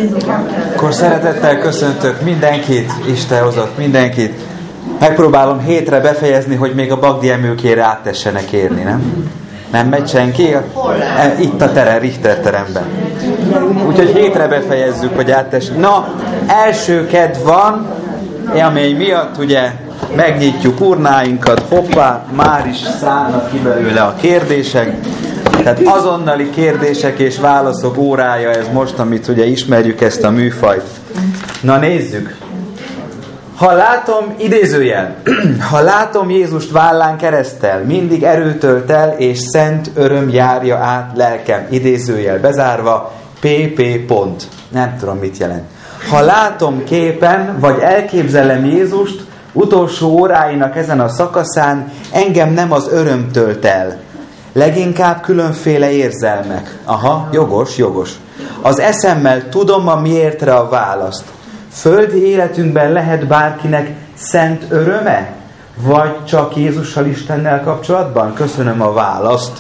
Akkor szeretettel köszöntök mindenkit, Isten hozott mindenkit. Megpróbálom hétre befejezni, hogy még a Bagdi Emőkére áttessenek érni, nem? Nem megy senki? Itt a terem, Richter teremben. Úgyhogy hétre befejezzük, hogy áttessenek. Na, első kedv van, amely miatt ugye megnyitjuk urnáinkat, hoppá, már is szállnak ki belőle a kérdések. Tehát azonnali kérdések és válaszok órája ez most, amit ugye ismerjük ezt a műfajt. Na nézzük. Ha látom, idézőjel, ha látom Jézust vállán kereszttel, mindig erőtölt el, és szent öröm járja át lelkem. Idézőjel bezárva, PP pont. Nem tudom, mit jelent. Ha látom képen, vagy elképzelem Jézust, utolsó óráinak ezen a szakaszán, engem nem az öröm tölt el. Leginkább különféle érzelmek. Aha, jogos. Az eszemmel tudom a miértre a választ. Földi életünkben lehet bárkinek szent öröme? Vagy csak Jézussal, Istennel kapcsolatban? Köszönöm a választ.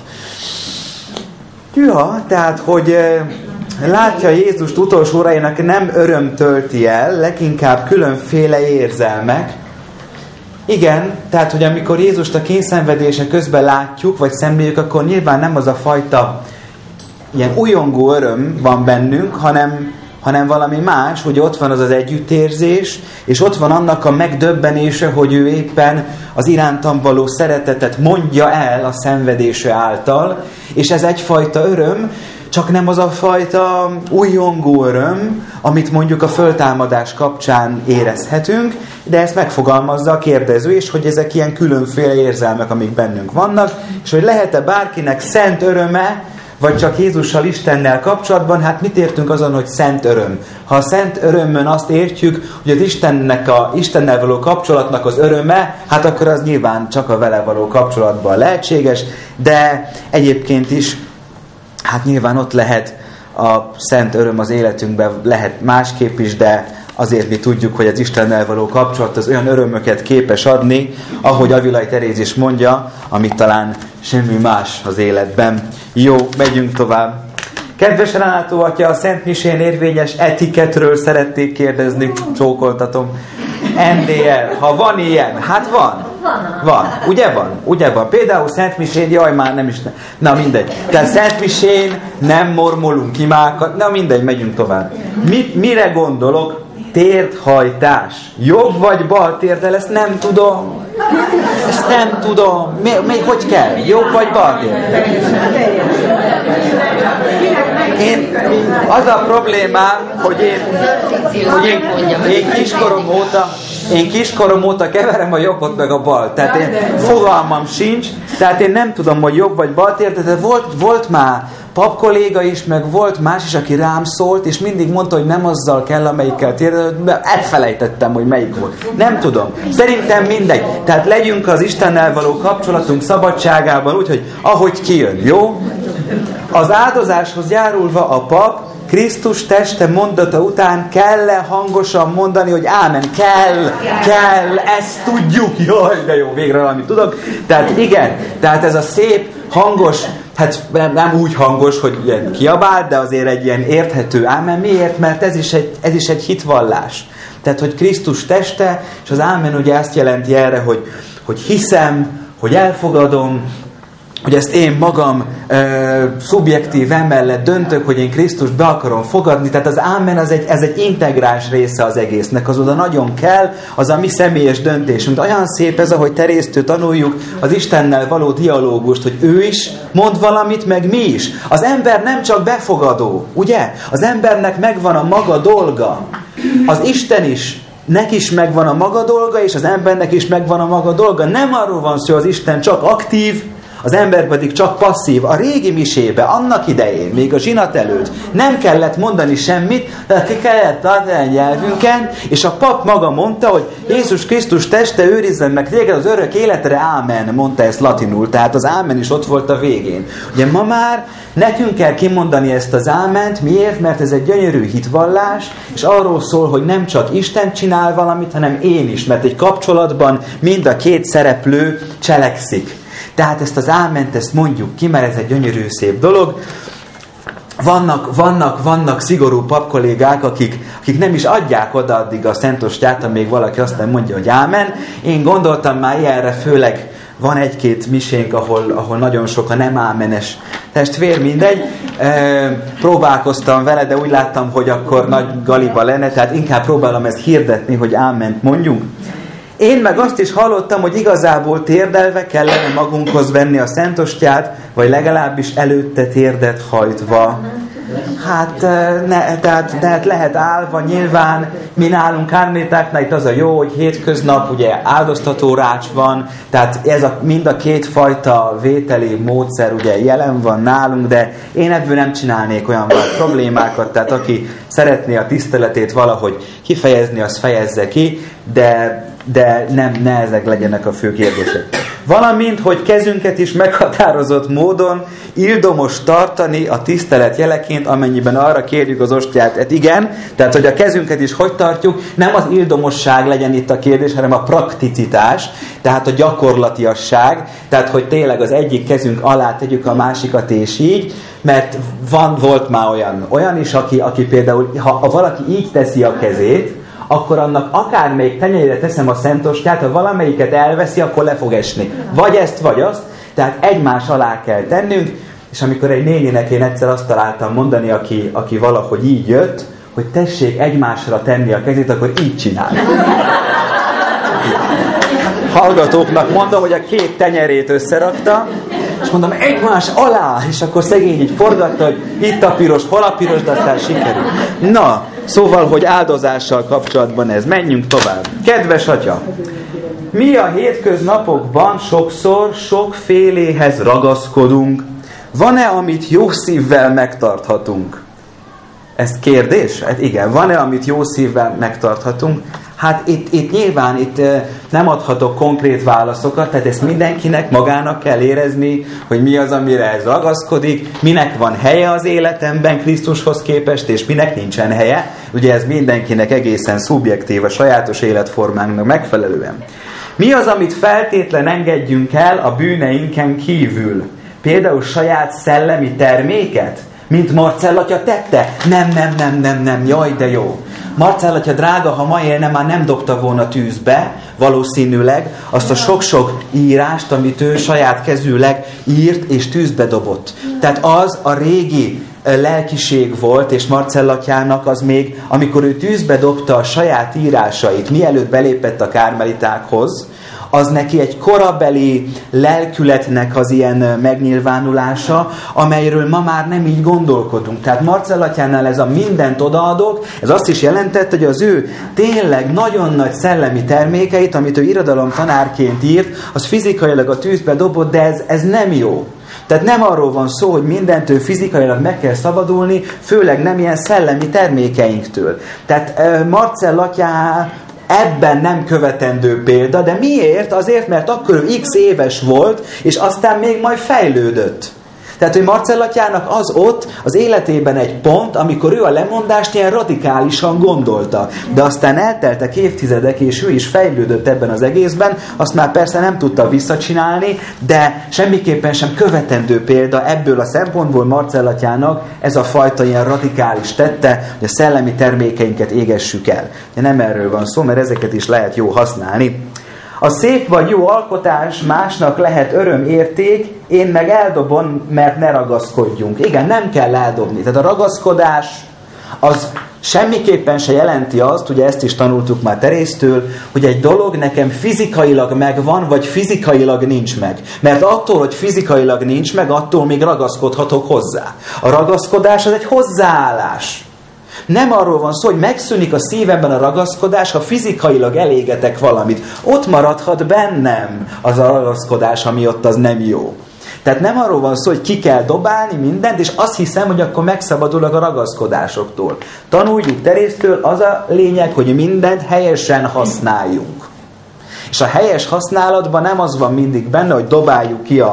Ja, tehát, hogy látja Jézust utolsó óráinak nem öröm tölti el, leginkább különféle érzelmek. Igen, tehát, hogy amikor Jézust a kényszenvedése közben látjuk, vagy szemléljük, akkor nyilván nem az a fajta ilyen ujjongó öröm van bennünk, hanem valami más, hogy ott van az az együttérzés, és ott van annak a megdöbbenése, hogy ő éppen az irántam való szeretetet mondja el a szenvedése által, és ez egyfajta öröm, csak nem az a fajta ujjongó öröm, amit mondjuk a föltámadás kapcsán érezhetünk, de ezt megfogalmazza a kérdező is, hogy ezek ilyen különféle érzelmek, amik bennünk vannak, és hogy lehet-e bárkinek szent öröme, vagy csak Jézussal, Istennel kapcsolatban, hát mit értünk azon, hogy szent öröm? Ha a szent örömön azt értjük, hogy az Istennel való kapcsolatnak az öröme, hát akkor az nyilván csak a vele való kapcsolatban lehetséges, de egyébként is hát nyilván ott lehet a szent öröm az életünkben, lehet másképp is, de azért mi tudjuk, hogy az Istennel való kapcsolat az olyan örömöket képes adni, ahogy Avilai Teréz is mondja, amit talán semmi más az életben. Jó, megyünk tovább. Kedves Renátó atya, a Szent Misén érvényes etiketről szerették kérdezni, csókoltatom. NDR, ha van ilyen, hát van. Van, ugye van. Például Szent Misén, jaj, már nem is, na mindegy. Tehát Szent Misén nem mormolunk imákat, na mindegy, megyünk tovább. Mire gondolok? Térdhajtás. Jobb vagy bal térdel, ezt nem tudom. Még hogy kell? Jobb vagy bal térdel? Az a problémám, hogy én kiskorom óta keverem a jobbot meg a bal. Tehát én fogalmam sincs, tehát én nem tudom, hogy jobb vagy bal térdel, de volt már papkolléga is, meg volt más is, aki rám szólt, és mindig mondta, hogy nem azzal kell, amelyikkel térdel, de elfelejtettem, hogy melyik volt. Nem tudom. Szerintem mindegy. Tehát legyünk az Istennel való kapcsolatunk szabadságában, úgyhogy ahogy kijön, jó? Az áldozáshoz járulva a pap Krisztus teste mondata után kell-e hangosan mondani, hogy ámen, kell, ezt tudjuk, jaj, de jó, végre valamit tudok. Tehát igen, tehát ez a szép, hangos, hát nem úgy hangos, hogy ilyen kiabál, de azért egy ilyen érthető ámen. Miért? Mert ez is egy hitvallás. Tehát, hogy Krisztus teste, és az ámen ugye azt jelenti erre, hogy hiszem, hogy elfogadom, hogy ezt én magam szubjektív emellett döntök, hogy én Krisztust be akarom fogadni, tehát az ámen ez egy integráns része az egésznek, az oda nagyon kell, az a mi személyes döntésünk. De olyan szép ez, ahogy Teréztől tanuljuk az Istennel való dialógust, hogy ő is mond valamit, meg mi is. Az ember nem csak befogadó, ugye? Az embernek megvan a maga dolga. Az Isten is, neki is megvan a maga dolga, és az embernek is megvan a maga dolga. Nem arról van szó, hogy az Isten csak aktív, az ember pedig csak passzív. A régi misébe, annak idején, még a zsinat előtt nem kellett mondani semmit, de ki kellett adni a nyelvünken, és a pap maga mondta, hogy Jézus Krisztus teste őrizzen meg téged az örök életre, ámen, mondta ezt latinul, tehát az ámen is ott volt a végén. Ugye ma már nekünk kell kimondani ezt az áment, miért? Mert ez egy gyönyörű hitvallás, és arról szól, hogy nem csak Isten csinál valamit, hanem én is, mert egy kapcsolatban mind a két szereplő cselekszik. Tehát ezt az áment, ezt mondjuk ki, mert ez egy gyönyörű szép dolog. vannak szigorú papkollégák, akik nem is adják oda addig a Szentostyát, amíg valaki azt nem mondja, hogy ámen. Én gondoltam már ilyenre, főleg van egy-két misénk, ahol nagyon sok a nem ámenes testvér, mindegy. Próbálkoztam vele, de úgy láttam, hogy akkor nagy galiba lenne, tehát inkább próbálom ezt hirdetni, hogy áment mondjunk. Én meg azt is hallottam, hogy igazából térdelve kellene magunkhoz venni a Szentostyát, vagy legalábbis előtte térdet hajtva. Hát, tehát lehet állva, nyilván mi nálunk kármétáknál itt az a jó, hogy hétköznap ugye áldoztató rács van, tehát ez mind a két fajta vételi módszer ugye jelen van nálunk, de én ebből nem csinálnék olyan problémákat, tehát aki szeretné a tiszteletét valahogy kifejezni, az fejezze ki, de ne ezek legyenek a fő kérdések. Valamint, hogy kezünket is meghatározott módon ildomos tartani a tisztelet jeleként, amennyiben arra kérjük az ostját. Hát igen, tehát hogy a kezünket is hogy tartjuk, nem az ildomosság legyen itt a kérdés, hanem a prakticitás, tehát a gyakorlatiasság, tehát hogy tényleg az egyik kezünk alá tegyük a másikat és így, mert volt már olyan is, aki például, ha valaki így teszi a kezét, akkor annak akármelyik tenyerére teszem a Szentostyát, ha valamelyiket elveszi, akkor le fog esni. Vagy ezt, vagy azt. Tehát egymás alá kell tennünk, és amikor egy néninek én egyszer azt találtam mondani, aki valahogy így jött, hogy tessék egymásra tenni a kezét, akkor így csinál. Hallgatóknak mondom, hogy a két tenyerét összerakta, és mondom, egymás alá, és akkor szegény így forgatta, hogy itt a piros, hol a piros, de aztán sikerül. Na, szóval, hogy áldozással kapcsolatban ez. Menjünk tovább. Kedves atya, mi a hétköznapokban sokszor sokféléhez ragaszkodunk. Van-e, amit jó szívvel megtarthatunk? Ez kérdés? Hát igen, van-e, amit jó szívvel megtarthatunk? Hát itt nyilván nem adhatok konkrét válaszokat, tehát ezt mindenkinek magának kell érezni, hogy mi az, amire ez ragaszkodik, minek van helye az életemben Krisztushoz képest, és minek nincsen helye. Ugye ez mindenkinek egészen szubjektív, a sajátos életformánknak megfelelően. Mi az, amit feltétlen engedjünk el a bűneinken kívül? Például saját szellemi terméket? Mint Marcell atya tette? Nem, jaj, de jó. Marcell atya drága, ha ma élne, már nem dobta volna tűzbe, valószínűleg, azt a sok-sok írást, amit ő saját kezűleg írt és tűzbe dobott. Tehát az a régi lelkiség volt, és Marcell atyának az még, amikor ő tűzbe dobta a saját írásait, mielőtt belépett a kármelitákhoz, az neki egy korabeli lelkületnek az ilyen megnyilvánulása, amelyről ma már nem így gondolkodunk. Tehát Marcell atyánál ez a mindent odaadok, ez azt is jelentette, hogy az ő tényleg nagyon nagy szellemi termékeit, amit ő irodalomtanárként írt, az fizikailag a tűzbe dobott, de ez nem jó. Tehát nem arról van szó, hogy mindentől fizikailag meg kell szabadulni, főleg nem ilyen szellemi termékeinktől. Tehát Marcell atyá ebben nem követendő példa, de miért? Azért, mert akkor ő x éves volt, és aztán még majd fejlődött. Tehát, hogy Marcell atyának az ott az életében egy pont, amikor ő a lemondást ilyen radikálisan gondolta. De aztán elteltek évtizedek, és ő is fejlődött ebben az egészben, azt már persze nem tudta visszacsinálni, de semmiképpen sem követendő példa ebből a szempontból Marcell atyának ez a fajta ilyen radikális tette, hogy a szellemi termékeinket égessük el. De nem erről van szó, mert ezeket is lehet jó használni. A szép vagy jó alkotás másnak lehet örömérték, én meg eldobom, mert ne ragaszkodjunk. Igen, nem kell eldobni. Tehát a ragaszkodás az semmiképpen se jelenti azt, ugye ezt is tanultuk már Teréztől, hogy egy dolog nekem fizikailag megvan, vagy fizikailag nincs meg. Mert attól, hogy fizikailag nincs meg, attól még ragaszkodhatok hozzá. A ragaszkodás az egy hozzáállás. Nem arról van szó, hogy megszűnik a szívemben a ragaszkodás, ha fizikailag elégetek valamit. Ott maradhat bennem az a ragaszkodás, ami ott az nem jó. Tehát nem arról van szó, hogy ki kell dobálni mindent, és azt hiszem, hogy akkor megszabadulok a ragaszkodásoktól. Tanuljuk Teréztől, az a lényeg, hogy mindent helyesen használjunk. És a helyes használatban nem az van mindig benne, hogy dobáljuk ki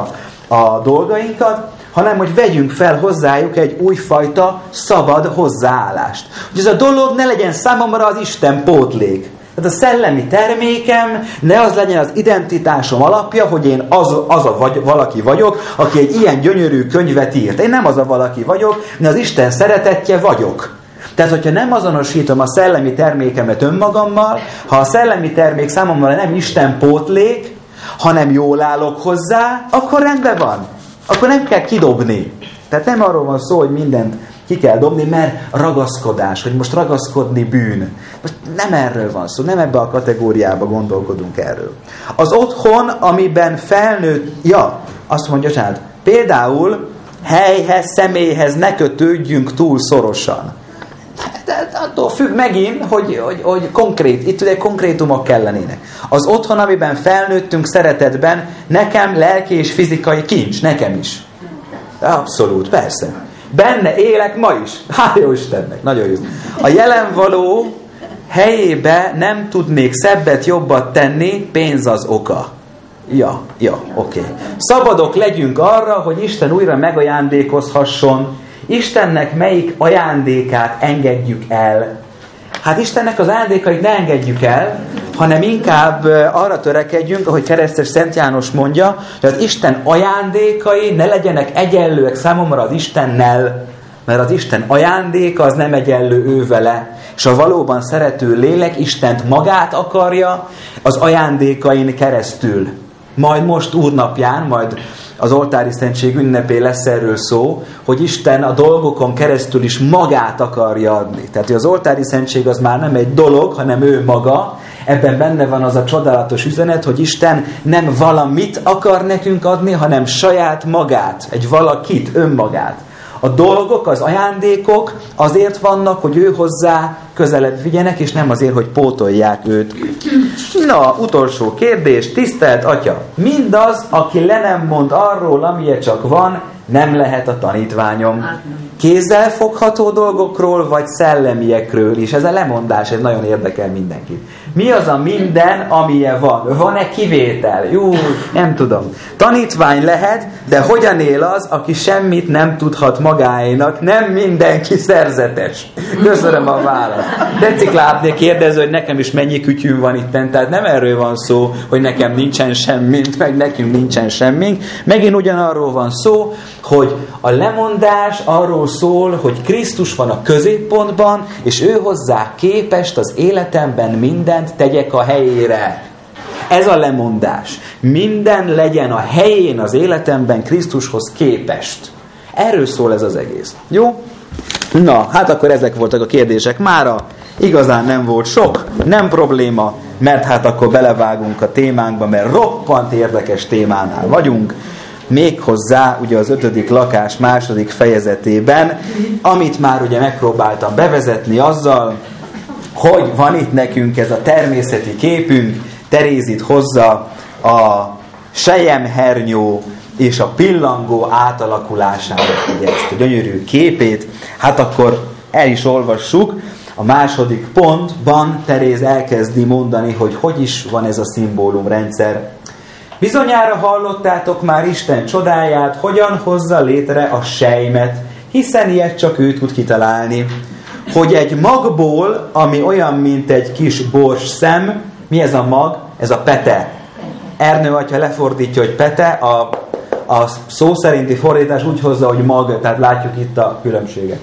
a dolgainkat, hanem hogy vegyünk fel hozzájuk egy újfajta szabad hozzáállást. Hogy ez a dolog ne legyen számomra az Isten pótlék. Tehát a szellemi termékem ne az legyen az identitásom alapja, hogy én valaki vagyok, aki egy ilyen gyönyörű könyvet írt. Én nem az a valaki vagyok, de az Isten szeretettje vagyok. Tehát, hogyha nem azonosítom a szellemi termékemet önmagammal, ha a szellemi termék számomra nem Isten pótlék, hanem jól állok hozzá, akkor rendben van. Akkor nem kell kidobni. Tehát nem arról van szó, hogy mindent ki kell dobni, mert ragaszkodás, hogy most ragaszkodni bűn. Most nem erről van szó, nem ebbe a kategóriába gondolkodunk erről. Az otthon, amiben felnőtt, azt mondja, tehát például helyhez, személyhez ne kötődjünk túl szorosan. De attól függ megint, hogy konkrét, itt ugye konkrétumok kellenének. Az otthon, amiben felnőttünk szeretetben, nekem lelki és fizikai kincs, nekem is. Abszolút, persze. Benne élek ma is. Hál' jó Istennek, nagyon jó. A jelen való helyébe nem tudnék szebbet, jobbat tenni, pénz az oka. Oké. Szabadok legyünk arra, hogy Isten újra megajándékozhasson. Istennek melyik ajándékát engedjük el? Hát Istennek az ajándékait ne engedjük el, hanem inkább arra törekedjünk, ahogy keresztes Szent János mondja, hogy az Isten ajándékai ne legyenek egyenlőek számomra az Istennel, mert az Isten ajándéka az nem egyenlő ő vele, és a valóban szerető lélek Istent magát akarja az ajándékain keresztül. Majd most úrnapján, majd az oltári szentség ünnepén lesz erről szó, hogy Isten a dolgokon keresztül is magát akarja adni. Tehát, hogy az oltári szentség az már nem egy dolog, hanem ő maga. Ebben benne van az a csodálatos üzenet, hogy Isten nem valamit akar nekünk adni, hanem saját magát, egy valakit, önmagát. A dolgok, az ajándékok azért vannak, hogy ő hozzá közelebb vigyenek, és nem azért, hogy pótolják őt. Na, utolsó kérdés, tisztelt Atya! Mindaz, aki le nem mond arról, amilyen csak van, nem lehet a tanítványom. Kézzel fogható dolgokról, vagy szellemiekről is. Ez a lemondás, ez nagyon érdekel mindenkit. Mi az a minden, amilyen van? Van-e kivétel? Jú, nem tudom. Tanítvány lehet, de hogyan él az, aki semmit nem tudhat magáénak? Nem mindenki szerzetes. Köszönöm a választ. Tetszik látni, kérdező, hogy nekem is mennyi kütyűm van itten. Tehát nem erről van szó, hogy nekem nincsen semmint, meg nekünk nincsen semmink. Megint ugyanarról van szó, hogy a lemondás arról szól, hogy Krisztus van a középpontban, és ő hozzá képest az életemben mindent tegyek a helyére. Ez a lemondás. Minden legyen a helyén az életemben Krisztushoz képest. Erről szól ez az egész. Jó? Na, hát akkor ezek voltak a kérdések. Mára igazán nem volt sok, nem probléma, mert hát akkor belevágunk a témánkba, mert roppant érdekes témánál vagyunk. Méghozzá ugye az 5. lakás 2. fejezetében, amit már ugye megpróbáltam bevezetni azzal, hogy van itt nekünk ez a természeti képünk, Terézit hozza a selyemhernyó és a pillangó átalakulásának ugye ezt a gyönyörű képét. Hát akkor el is olvassuk. A 2. pontban Teréz elkezdi mondani, hogy is van ez a szimbólumrendszer. Bizonyára hallottátok már Isten csodáját, hogyan hozza létre a selymet, hiszen ilyet csak ő tud kitalálni. Hogy egy magból, ami olyan, mint egy kis borsszem, mi ez a mag? Ez a pete. Ernő atya lefordítja, hogy pete, a szó szerinti fordítás úgy hozza, hogy mag, tehát látjuk itt a különbséget.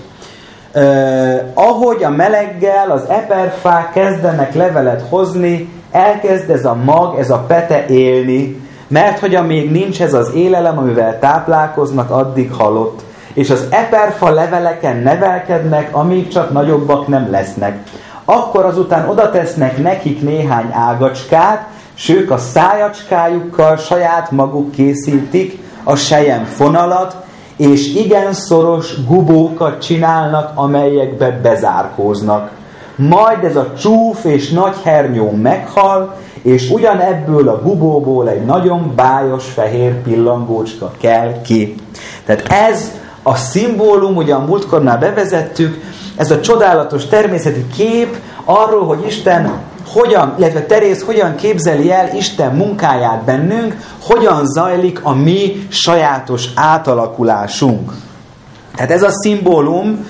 Ahogy a meleggel az eperfák kezdenek levelet hozni, elkezd ez a mag, ez a pete élni, mert hogy amíg nincs ez az élelem, amivel táplálkoznak, addig halott. És az eperfa leveleken nevelkednek, amíg csak nagyobbak nem lesznek. Akkor azután oda tesznek nekik néhány ágacskát, s ők a szájacskájukkal saját maguk készítik a selyem fonalat, és igen szoros gubókat csinálnak, amelyekbe bezárkóznak. Majd ez a csúf és nagy hernyó meghal, és ugyanebből a gubóból egy nagyon bájos fehér pillangócska kell ki. Tehát ez a szimbólum, ugye a múltkornál bevezettük, ez a csodálatos természeti kép arról, hogy Isten hogyan, illetve Teréz hogyan képzeli el Isten munkáját bennünk, hogyan zajlik a mi sajátos átalakulásunk. Tehát ez a szimbólum,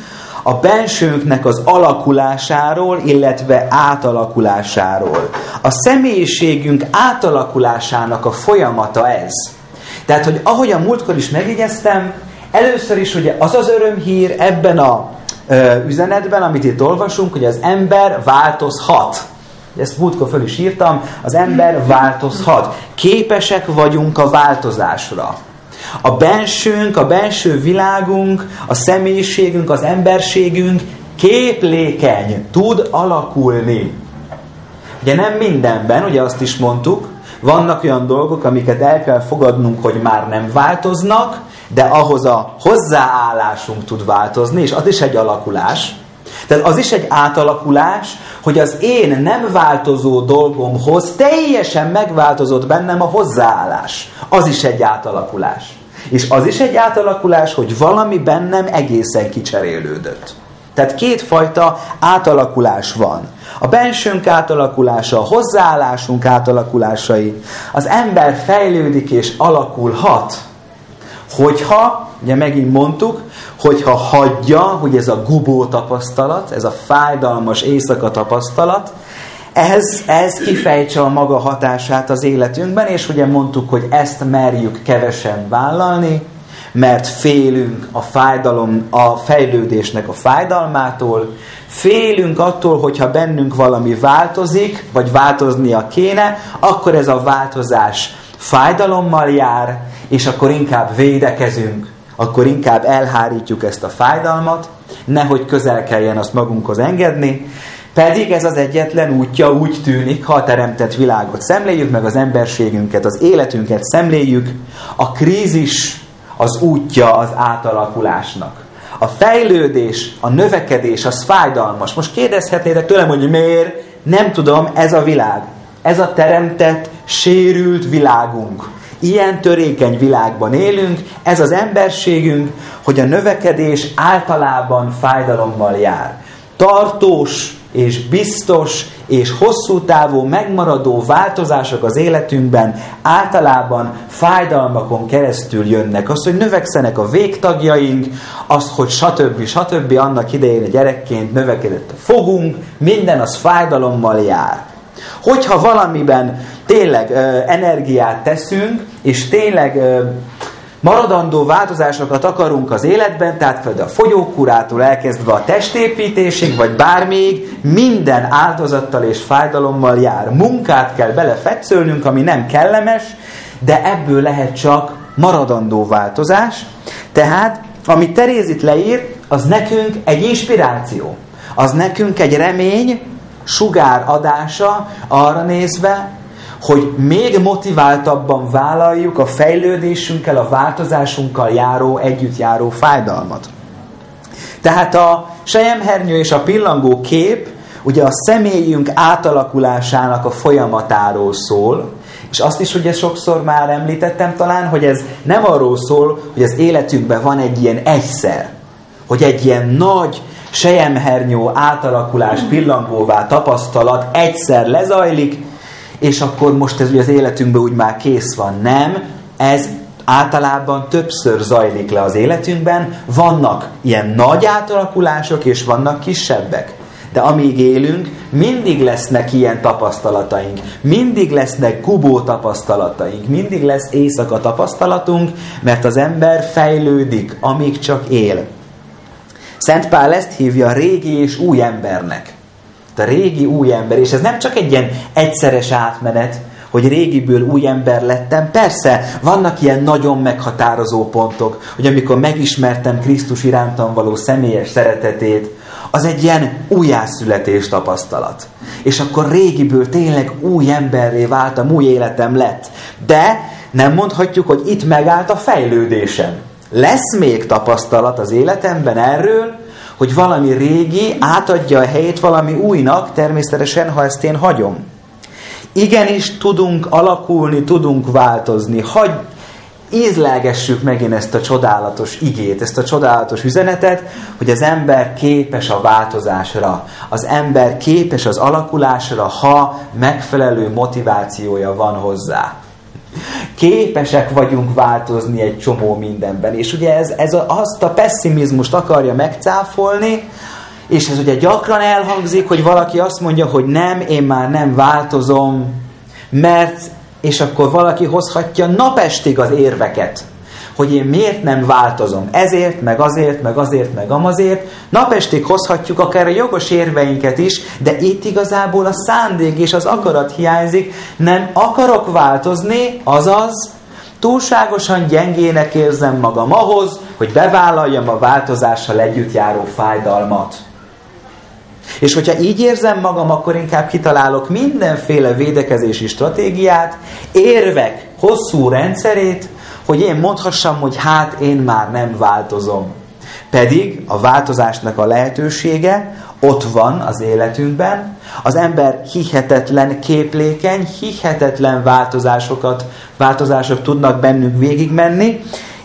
a bensőnknek az alakulásáról, illetve átalakulásáról. A személyiségünk átalakulásának a folyamata ez. Tehát, hogy ahogy a múltkor is megjegyeztem, először is ugye az örömhír ebben a üzenetben, amit itt olvasunk, hogy az ember változhat. Ezt múltkor föl is írtam, az ember változhat. Képesek vagyunk a változásra. A bensőnk, a benső világunk, a személyiségünk, az emberségünk képlékeny, tud alakulni. Ugye nem mindenben, ugye azt is mondtuk, vannak olyan dolgok, amiket el kell fogadnunk, hogy már nem változnak, de ahhoz a hozzáállásunk tud változni, és az is egy alakulás. Tehát az is egy átalakulás, hogy az én nem változó dolgomhoz teljesen megváltozott bennem a hozzáállás. Az is egy átalakulás. És az is egy átalakulás, hogy valami bennem egészen kicserélődött. Tehát kétfajta átalakulás van. A bensőnk átalakulása, a hozzáállásunk átalakulásai. Az ember fejlődik és alakulhat, hogyha, ugye megint mondtuk, hogyha hagyja, hogy ez a gubó tapasztalat, ez a fájdalmas éjszaka tapasztalat, ez kifejtse a maga hatását az életünkben, és ugye mondtuk, hogy ezt merjük kevesen vállalni, mert félünk a fejlődésnek a fájdalmától, félünk attól, hogyha bennünk valami változik, vagy változnia kéne, akkor ez a változás fájdalommal jár, és akkor inkább védekezünk, akkor inkább elhárítjuk ezt a fájdalmat, nehogy közel kelljen azt magunkhoz engedni, pedig ez az egyetlen útja, úgy tűnik, ha a teremtett világot szemléljük, meg az emberségünket, az életünket szemléljük, a krízis az útja az átalakulásnak. A fejlődés, a növekedés, az fájdalmas. Most kérdezhetnétek tőlem, hogy miért? Nem tudom, ez a világ. Ez a teremtett, sérült világunk. Ilyen törékeny világban élünk, ez az emberségünk, hogy a növekedés általában fájdalommal jár. Tartós és biztos és hosszú távú megmaradó változások az életünkben általában fájdalmakon keresztül jönnek. Az, hogy növekszenek a végtagjaink, az, hogy stb. Annak idején a gyerekként növekedett a fogunk, minden az fájdalommal jár. Hogyha valamiben tényleg energiát teszünk, és tényleg maradandó változásokat akarunk az életben, tehát például a fogyókúrától elkezdve a testépítésig, vagy bármíg, minden áldozattal és fájdalommal jár. Munkát kell belefetszölnünk, ami nem kellemes, de ebből lehet csak maradandó változás. Tehát, amit Teréz itt leír, az nekünk egy inspiráció. Az nekünk egy remény, sugár adása arra nézve, hogy még motiváltabban vállaljuk a fejlődésünkkel, a változásunkkal együtt járó fájdalmat. Tehát a selyemhernyő és a pillangó kép ugye a személyünk átalakulásának a folyamatáról szól, és azt is ugye sokszor már említettem talán, hogy ez nem arról szól, hogy az életünkben van egy ilyen egyszer, hogy egy ilyen nagy selyemhernyó átalakulás pillangóvá tapasztalat egyszer lezajlik, és akkor most ez ugye az életünkben úgy már kész van. Nem, ez általában többször zajlik le az életünkben. Vannak ilyen nagy átalakulások, és vannak kisebbek. De amíg élünk, mindig lesznek ilyen tapasztalataink. Mindig lesznek gubó tapasztalataink. Mindig lesz éjszaka tapasztalatunk, mert az ember fejlődik, amíg csak él. Szent Pál ezt hívja régi és új embernek. A régi új ember, és ez nem csak egy ilyen egyszeres átmenet, hogy régiből új ember lettem. Persze, vannak ilyen nagyon meghatározó pontok, hogy amikor megismertem Krisztus irántam való személyes szeretetét, az egy ilyen újjászületés tapasztalat. És akkor régiből tényleg új emberré váltam, új életem lett. De nem mondhatjuk, hogy itt megállt a fejlődésem. Lesz még tapasztalat az életemben erről, hogy valami régi átadja a helyét valami újnak, természetesen, ha ezt én hagyom. Igenis tudunk alakulni, tudunk változni. Hagy ízlelgessük megint ezt a csodálatos igét, ezt a csodálatos üzenetet, hogy az ember képes a változásra, az ember képes az alakulásra, ha megfelelő motivációja van hozzá. Képesek vagyunk változni egy csomó mindenben. És ugye ez azt a pessimizmust akarja megcáfolni, és ez ugye gyakran elhangzik, hogy valaki azt mondja, hogy nem, én már nem változom, mert, és akkor valaki hozhatja napestig az érveket, hogy én miért nem változom. Ezért, meg azért, meg azért, meg amazért. Napestig hozhatjuk akár a jogos érveinket is, de itt igazából a szándék és az akarat hiányzik. Nem akarok változni, azaz túlságosan gyengének érzem magam ahhoz, hogy bevállaljam a változással együtt járó fájdalmat. És hogyha így érzem magam, akkor inkább kitalálok mindenféle védekezési stratégiát, érvek hosszú rendszerét, hogy én mondhassam, hogy hát én már nem változom. Pedig a változásnak a lehetősége ott van az életünkben. Az ember hihetetlen képlékeny, hihetetlen változások tudnak bennünk végigmenni.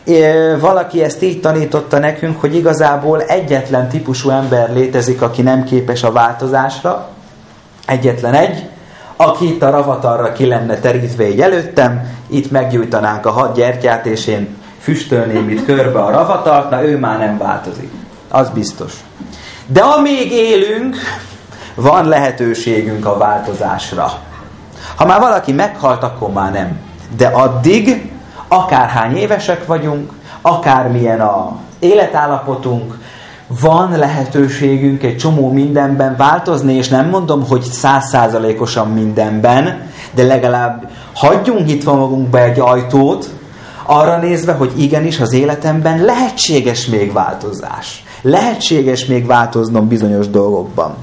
Valaki ezt így tanította nekünk, hogy igazából egyetlen típusú ember létezik, aki nem képes a változásra. Egyetlen egy, aki itt a ravatalra ki lenne terítve így előttem, itt meggyújtanánk a 6 gyertyát, és én füstölném itt körbe a ravatalt, na ő már nem változik. Az biztos. De amíg élünk, van lehetőségünk a változásra. Ha már valaki meghalt, akkor már nem. De addig, akárhány évesek vagyunk, akármilyen az életállapotunk, van lehetőségünk egy csomó mindenben változni, és nem mondom, hogy 100%-osan mindenben, de legalább hagyjunk nyitva magunkba egy ajtót, arra nézve, hogy igenis az életemben lehetséges még változás. Lehetséges még változnom bizonyos dolgokban.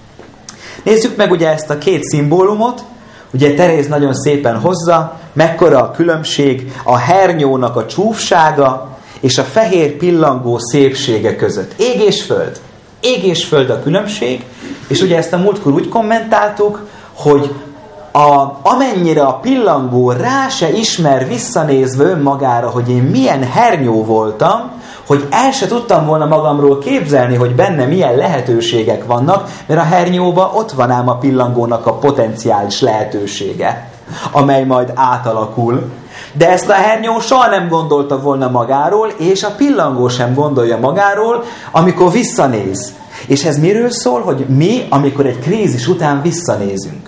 Nézzük meg ugye ezt a két szimbólumot. Ugye Teréz nagyon szépen hozza, mekkora a különbség a hernyónak a csúfsága és a fehér pillangó szépsége között. Ég és föld. Ég és föld a különbség, és ugye ezt a múltkor úgy kommentáltuk, hogy amennyire a pillangó rá se ismer visszanézve önmagára, hogy én milyen hernyó voltam, hogy el se tudtam volna magamról képzelni, hogy benne milyen lehetőségek vannak, mert a hernyóban ott van ám a pillangónak a potenciális lehetősége, amely majd átalakul. De ezt a hernyó soha nem gondolta volna magáról, és a pillangó sem gondolja magáról, amikor visszanéz. És ez miről szól, hogy mi, amikor egy krízis után visszanézünk?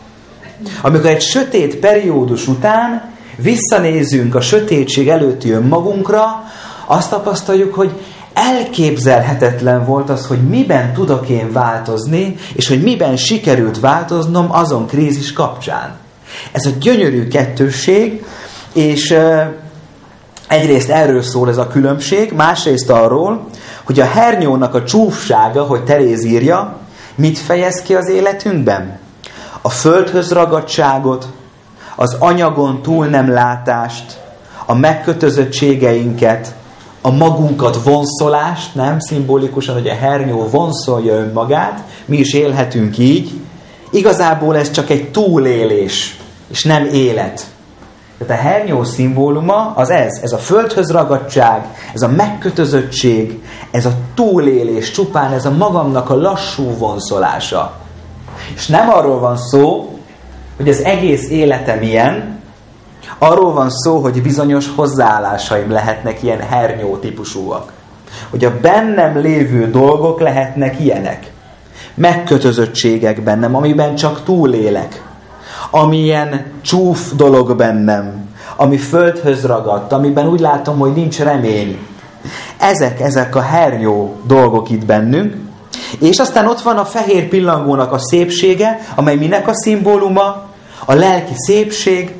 Amikor egy sötét periódus után visszanézünk a sötétség előtti önmagunkra, azt tapasztaljuk, hogy elképzelhetetlen volt az, hogy miben tudok én változni, és hogy miben sikerült változnom azon krízis kapcsán. Ez a gyönyörű kettősség, és egyrészt erről szól ez a különbség, másrészt arról, hogy a hernyónak a csúfsága, hogy Teréz írja, mit fejez ki az életünkben? A földhöz ragadtságot, az anyagon túl nem látást, a megkötözöttségeinket, a magunkat vonszolást, nem szimbolikusan, hogy a hernyó vonszolja önmagát, mi is élhetünk így. Igazából ez csak egy túlélés, és nem élet. Tehát a hernyó szimbóluma az ez a földhöz ragadtság, ez a megkötözöttség, ez a túlélés, csupán ez a magamnak a lassú vonszolása. És nem arról van szó, hogy az egész életem ilyen, arról van szó, hogy bizonyos hozzáállásaim lehetnek ilyen hernyó típusúak. Hogy a bennem lévő dolgok lehetnek ilyenek. Megkötözöttségek bennem, amiben csak túlélek. Amilyen csúf dolog bennem, ami földhöz ragadt, amiben úgy látom, hogy nincs remény. Ezek a hernyó dolgok itt bennünk. És aztán ott van a fehér pillangónak a szépsége, amely minek a szimbóluma? A lelki szépség,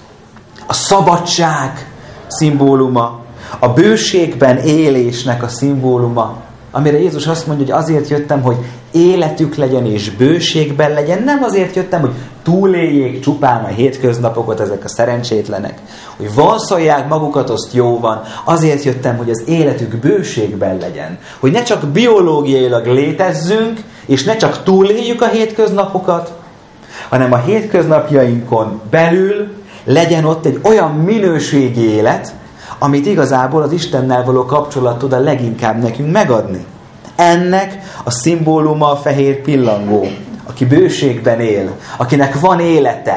a szabadság szimbóluma, a bőségben élésnek a szimbóluma, amire Jézus azt mondja, hogy azért jöttem, hogy életük legyen és bőségben legyen. Nem azért jöttem, hogy túléljék csupán a hétköznapokat ezek a szerencsétlenek, hogy vonszolják magukat, azt jó van. Azért jöttem, hogy az életük bőségben legyen. Hogy ne csak biológiailag létezzünk, és ne csak túléljük a hétköznapokat, hanem a hétköznapjainkon belül legyen ott egy olyan minőségi élet, amit igazából az Istennel való kapcsolat tud a leginkább nekünk megadni. Ennek a szimbóluma a fehér pillangó, aki bőségben él, akinek van élete,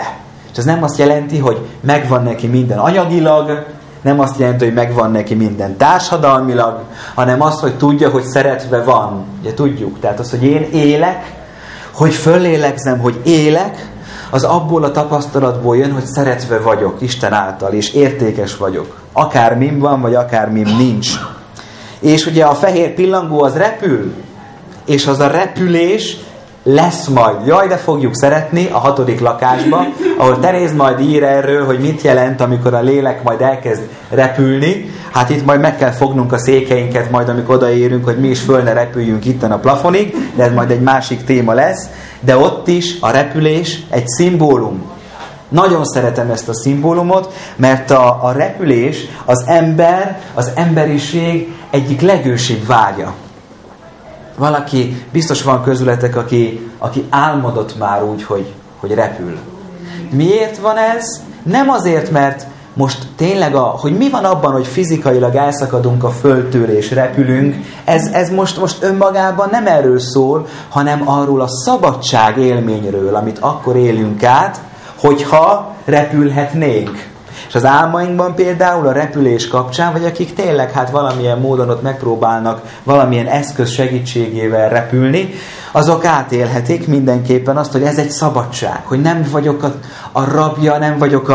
És ez nem azt jelenti, hogy megvan neki minden anyagilag, nem azt jelenti, hogy megvan neki minden társadalmilag, hanem azt, hogy tudja, hogy szeretve van. Ugye tudjuk, tehát az, hogy én élek, hogy föllélegzem, hogy élek, az abból a tapasztalatból jön, hogy szeretve vagyok Isten által, és értékes vagyok. Akár mim van, vagy akár mim nincs. És ugye a fehér pillangó az repül, és az a repülés lesz majd. Jaj, de fogjuk szeretni a 6. lakásba, ahol Teréz majd ír erről, hogy mit jelent, amikor a lélek majd elkezd repülni. Hát itt majd meg kell fognunk a székeinket, majd amikor odaérünk, hogy mi is föl ne repüljünk itten a plafonig, de ez majd egy másik téma lesz. De ott is a repülés egy szimbólum. Nagyon szeretem ezt a szimbólumot, mert a repülés az ember, az emberiség egyik legősibb vágya. Valaki, biztos van közületek, aki álmodott már úgy, hogy repül. Miért van ez? Nem azért, mert most tényleg, hogy mi van abban, hogy fizikailag elszakadunk a földtől és repülünk, ez most önmagában nem erről szól, hanem arról a szabadság élményről, amit akkor élünk át, hogyha repülhetnénk. És az álmainkban például a repülés kapcsán, vagy akik tényleg hát valamilyen módon ott megpróbálnak valamilyen eszköz segítségével repülni, azok átélhetik mindenképpen azt, hogy ez egy szabadság, hogy nem vagyok a rabja, nem vagyok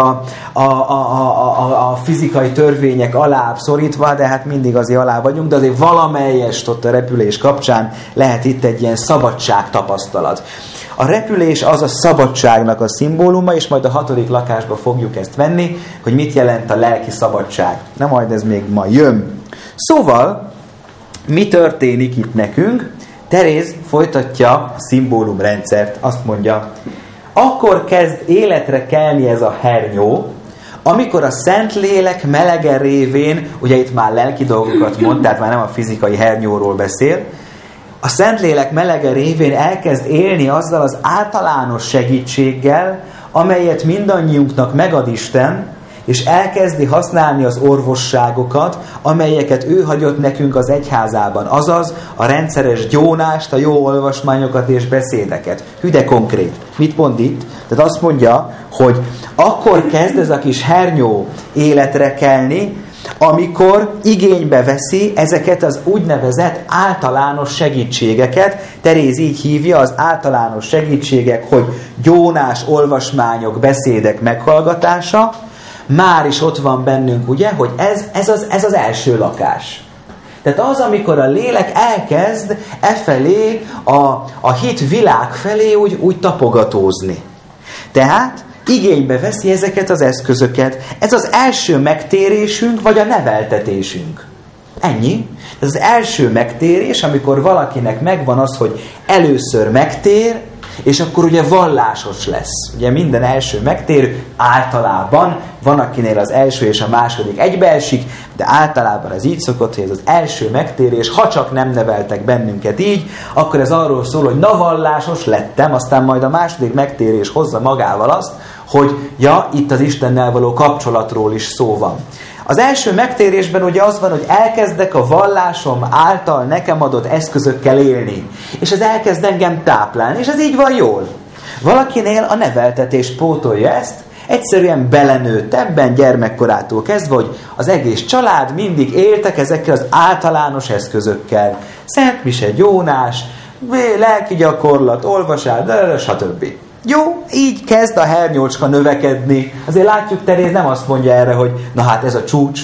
a fizikai törvények alá szorítva, de hát mindig azért alá vagyunk, de azért valamelyest ott a repülés kapcsán lehet itt egy ilyen szabadság tapasztalat. A repülés az a szabadságnak a szimbóluma, és majd a 6. lakásba fogjuk ezt venni, hogy mit jelent a lelki szabadság. Na majd ez még ma jön. Szóval, mi történik itt nekünk? Teréz folytatja a szimbólumrendszert. Azt mondja, akkor kezd életre kelni ez a hernyó, amikor a Szentlélek melege révén, ugye itt már lelki dolgokat mond, tehát már nem a fizikai hernyóról beszél, a Szentlélek melege révén elkezd élni azzal az általános segítséggel, amelyet mindannyiunknak megad Isten, és elkezdi használni az orvosságokat, amelyeket ő hagyott nekünk az egyházában, azaz a rendszeres gyónást, a jó olvasmányokat és beszédeket. Hű, de konkrét. Mit mond itt? Tehát azt mondja, hogy akkor kezd ez a kis hernyó életre kelni, amikor igénybe veszi ezeket az úgynevezett általános segítségeket. Teréz így hívja az általános segítségek, hogy gyónás, olvasmányok, beszédek meghallgatása. Már is ott van bennünk, ugye, hogy ez az első lakás. Tehát az, amikor a lélek elkezd efelé, a hit világ felé úgy tapogatózni. Tehát igénybe veszi ezeket az eszközöket. Ez az első megtérésünk, vagy a neveltetésünk. Ennyi. Ez az első megtérés, amikor valakinek megvan az, hogy először megtér, és akkor ugye vallásos lesz. Ugye minden első megtérő általában, van akinél az első és a második egybeesik, de általában ez így szokott, hogy ez az első megtérés, ha csak nem neveltek bennünket így, akkor ez arról szól, hogy na vallásos lettem, aztán majd a második megtérés hozza magával azt, hogy ja, itt az Istennel való kapcsolatról is szó van. Az első megtérésben ugye az van, hogy elkezdek a vallásom által nekem adott eszközökkel élni. És ez elkezd engem táplálni, és ez így van jól. Valakinél a neveltetés pótolja ezt, egyszerűen belenőtt ebben gyermekkorától kezdve, hogy az egész család mindig éltek ezekkel az általános eszközökkel. Szentmise, gyónás, lelki gyakorlat, olvasás, stb. Jó, így kezd a hernyócska növekedni. Azért látjuk, Teréz nem azt mondja erre, hogy na hát ez a csúcs.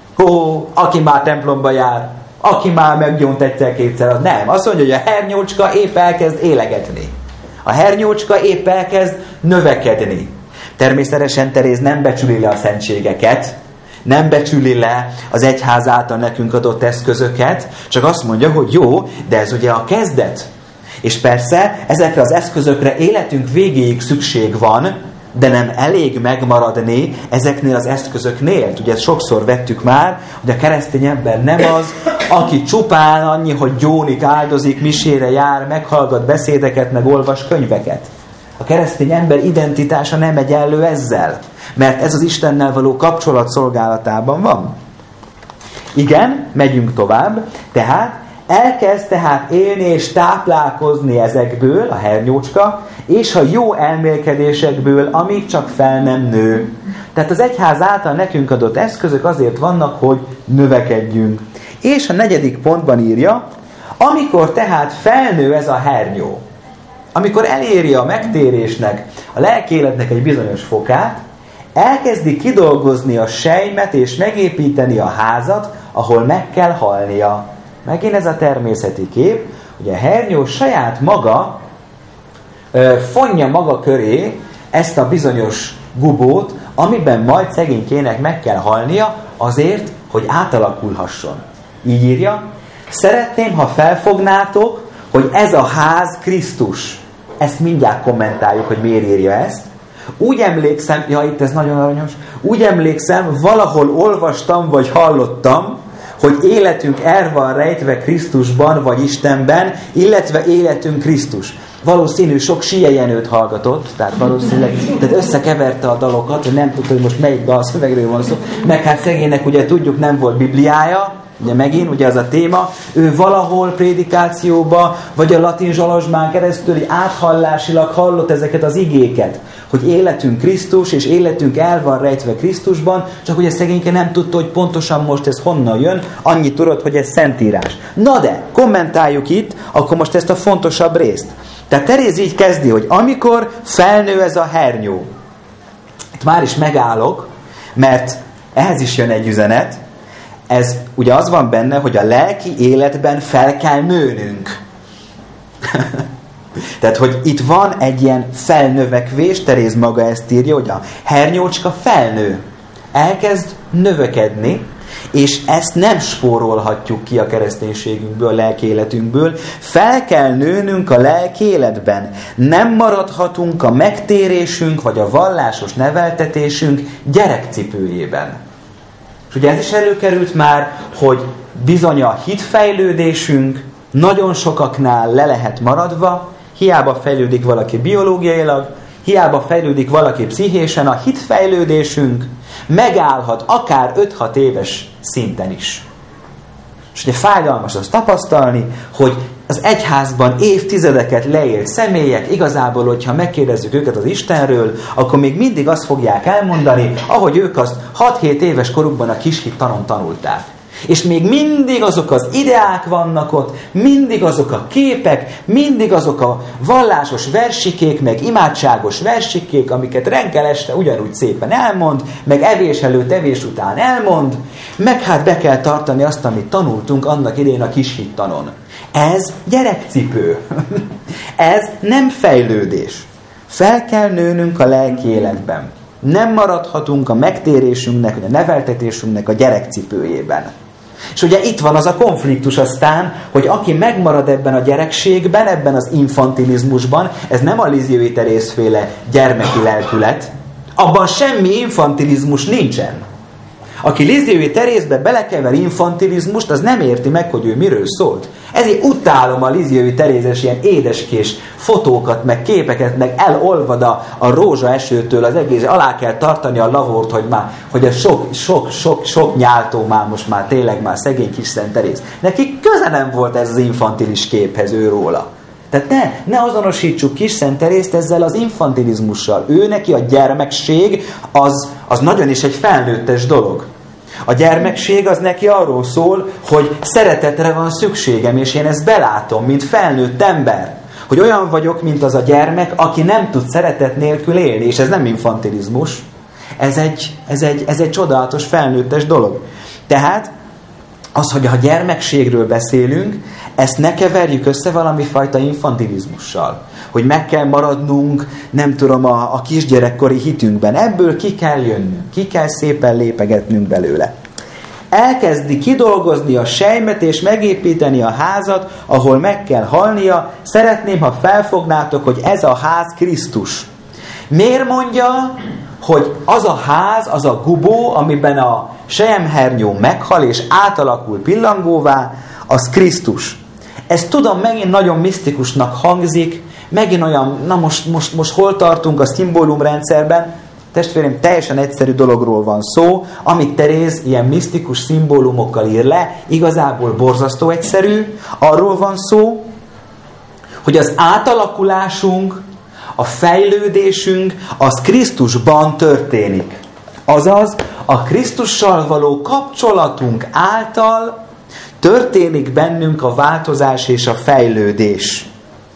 Aki már templomba jár, aki már meggyónt egyszer-kétszer, az nem. Azt mondja, hogy a hernyócska épp elkezd élegetni. A hernyócska épp elkezd növekedni. Természetesen Teréz nem becsüli le a szentségeket, nem becsüli le az egyház által nekünk adott eszközöket, csak azt mondja, hogy jó, de ez ugye a kezdet. És persze ezekre az eszközökre életünk végéig szükség van, de nem elég megmaradni ezeknél az eszközöknél. Ugye sokszor vettük már, hogy a keresztény ember nem az, aki csupán annyi, hogy gyónik, áldozik, misére jár, meghallgat beszédeket, meg olvas könyveket. A keresztény ember identitása nem egyenlő ezzel, mert ez az Istennel való kapcsolat szolgálatában van. Igen, megyünk tovább, tehát Elkezd tehát élni és táplálkozni ezekből, a hernyócska, és a jó elmélkedésekből, amíg csak fel nem nő. Tehát az egyház által nekünk adott eszközök azért vannak, hogy növekedjünk. És a 4. pontban írja, amikor tehát felnő ez a hernyó, amikor eléri a megtérésnek, a lelkéletnek egy bizonyos fokát, elkezdi kidolgozni a sejmet és megépíteni a házat, ahol meg kell halnia. Megint ez a természeti kép, hogy a hernyó saját maga fonja maga köré ezt a bizonyos gubót, amiben majd szegénykének meg kell halnia azért, hogy átalakulhasson. Így írja, szeretném, ha felfognátok, hogy ez a ház Krisztus. Ezt mindjárt kommentáljuk, hogy miért írja ezt. Úgy emlékszem, itt ez nagyon aranyos, úgy emlékszem, valahol olvastam, vagy hallottam, hogy életünk el van rejtve Krisztusban, vagy Istenben, illetve életünk Krisztus. Valószínű sok Sije Jenőt hallgatott, tehát valószínűleg összekeverte a dalokat, hogy nem tudta, hogy most melyik dalszövegről van szó. Meg hát szegénynek ugye tudjuk, nem volt Bibliája, ugye megint, ugye az a téma, ő valahol prédikációba, vagy a latin zsalazsmán keresztül áthallásilag hallott ezeket az igéket, hogy életünk Krisztus, és életünk el van rejtve Krisztusban, csak ugye szegényke nem tudta, hogy pontosan most ez honnan jön, annyit tudod, hogy ez szentírás. Na de, kommentáljuk itt, akkor most ezt a fontosabb részt. Tehát Teréz így kezdi, hogy amikor felnő ez a hernyó, itt már is megállok, mert ehhez is jön egy üzenet, ez ugye az van benne, hogy a lelki életben fel kell nőnünk. Tehát, hogy itt van egy ilyen felnövekvés, Teréz maga ezt írja, hogy a hernyócska felnő, elkezd növekedni, és ezt nem spórolhatjuk ki a kereszténységünkből, a lelki életünkből. Fel kell nőnünk a lelki életben. Nem maradhatunk a megtérésünk, vagy a vallásos neveltetésünk gyerekcipőjében. És ugye ez is előkerült már, hogy bizony a hitfejlődésünk nagyon sokaknál le lehet maradva, hiába fejlődik valaki biológiailag, hiába fejlődik valaki pszichésen, a hitfejlődésünk megállhat akár 5-6 éves szinten is. És ugye fájdalmas azt tapasztalni, hogy az egyházban évtizedeket leélt személyek, igazából, hogyha megkérdezzük őket az Istenről, akkor még mindig azt fogják elmondani, ahogy ők azt 6-7 éves korukban a kishit tanon tanulták. És még mindig azok az ideák vannak ott, mindig azok a képek, mindig azok a vallásos versikék, meg imádságos versikék, amiket reggel este ugyanúgy szépen elmond, meg evés előtt, evés után elmond, meg hát be kell tartani azt, amit tanultunk annak idején a kishittanon. Ez gyerekcipő. Ez nem fejlődés. Fel kell nőnünk a lelki életben. Nem maradhatunk a megtérésünknek, vagy a neveltetésünknek a gyerekcipőjében. És ugye itt van az a konfliktus aztán, hogy aki megmarad ebben a gyerekségben, ebben az infantilizmusban, ez nem a Lisieux Terézféle gyermeki lelkület, abban semmi infantilizmus nincsen. Aki Lisieux Terézbe belekever infantilizmust, az nem érti meg, hogy ő miről szólt. Ezért utálom a Lisieux Terézes ilyen édeskés fotókat, meg képeket, meg elolvad a rózsaesőtől az egész, alá kell tartani a lavort, hogy a sok nyáltó már most már tényleg már szegény kis Szent Teréz. Neki köze nem volt ez az infantilis képhez őróla. Tehát ne azonosítsuk kis Szent Terészt ezzel az infantilizmussal. Ő neki a gyermekség az nagyon is egy felnőttes dolog. A gyermekség az neki arról szól, hogy szeretetre van szükségem, és én ezt belátom, mint felnőtt ember. Hogy olyan vagyok, mint az a gyermek, aki nem tud szeretet nélkül élni, és ez nem infantilizmus. Ez egy csodálatos felnőttes dolog. Tehát az, hogy a gyermekségről beszélünk, ezt ne keverjük össze valami fajta infantilizmussal. Hogy meg kell maradnunk, nem tudom, a kisgyerekkori hitünkben. Ebből ki kell jönnünk, ki kell szépen lépegetnünk belőle. Elkezdi kidolgozni a sejmet és megépíteni a házat, ahol meg kell halnia. Szeretném, ha felfognátok, hogy ez a ház Krisztus. Miért mondja, hogy az a ház, az a gubó, amiben a selyemhernyó meghal és átalakul pillangóvá, az Krisztus. Ez tudom, megint nagyon misztikusnak hangzik, megint olyan, na most hol tartunk a szimbólumrendszerben, Testvérem, teljesen egyszerű dologról van szó, amit Teréz ilyen misztikus szimbólumokkal ír le, igazából borzasztó egyszerű. Arról van szó, hogy az átalakulásunk, a fejlődésünk, az Krisztusban történik. Azaz, a Krisztussal való kapcsolatunk által történik bennünk a változás és a fejlődés.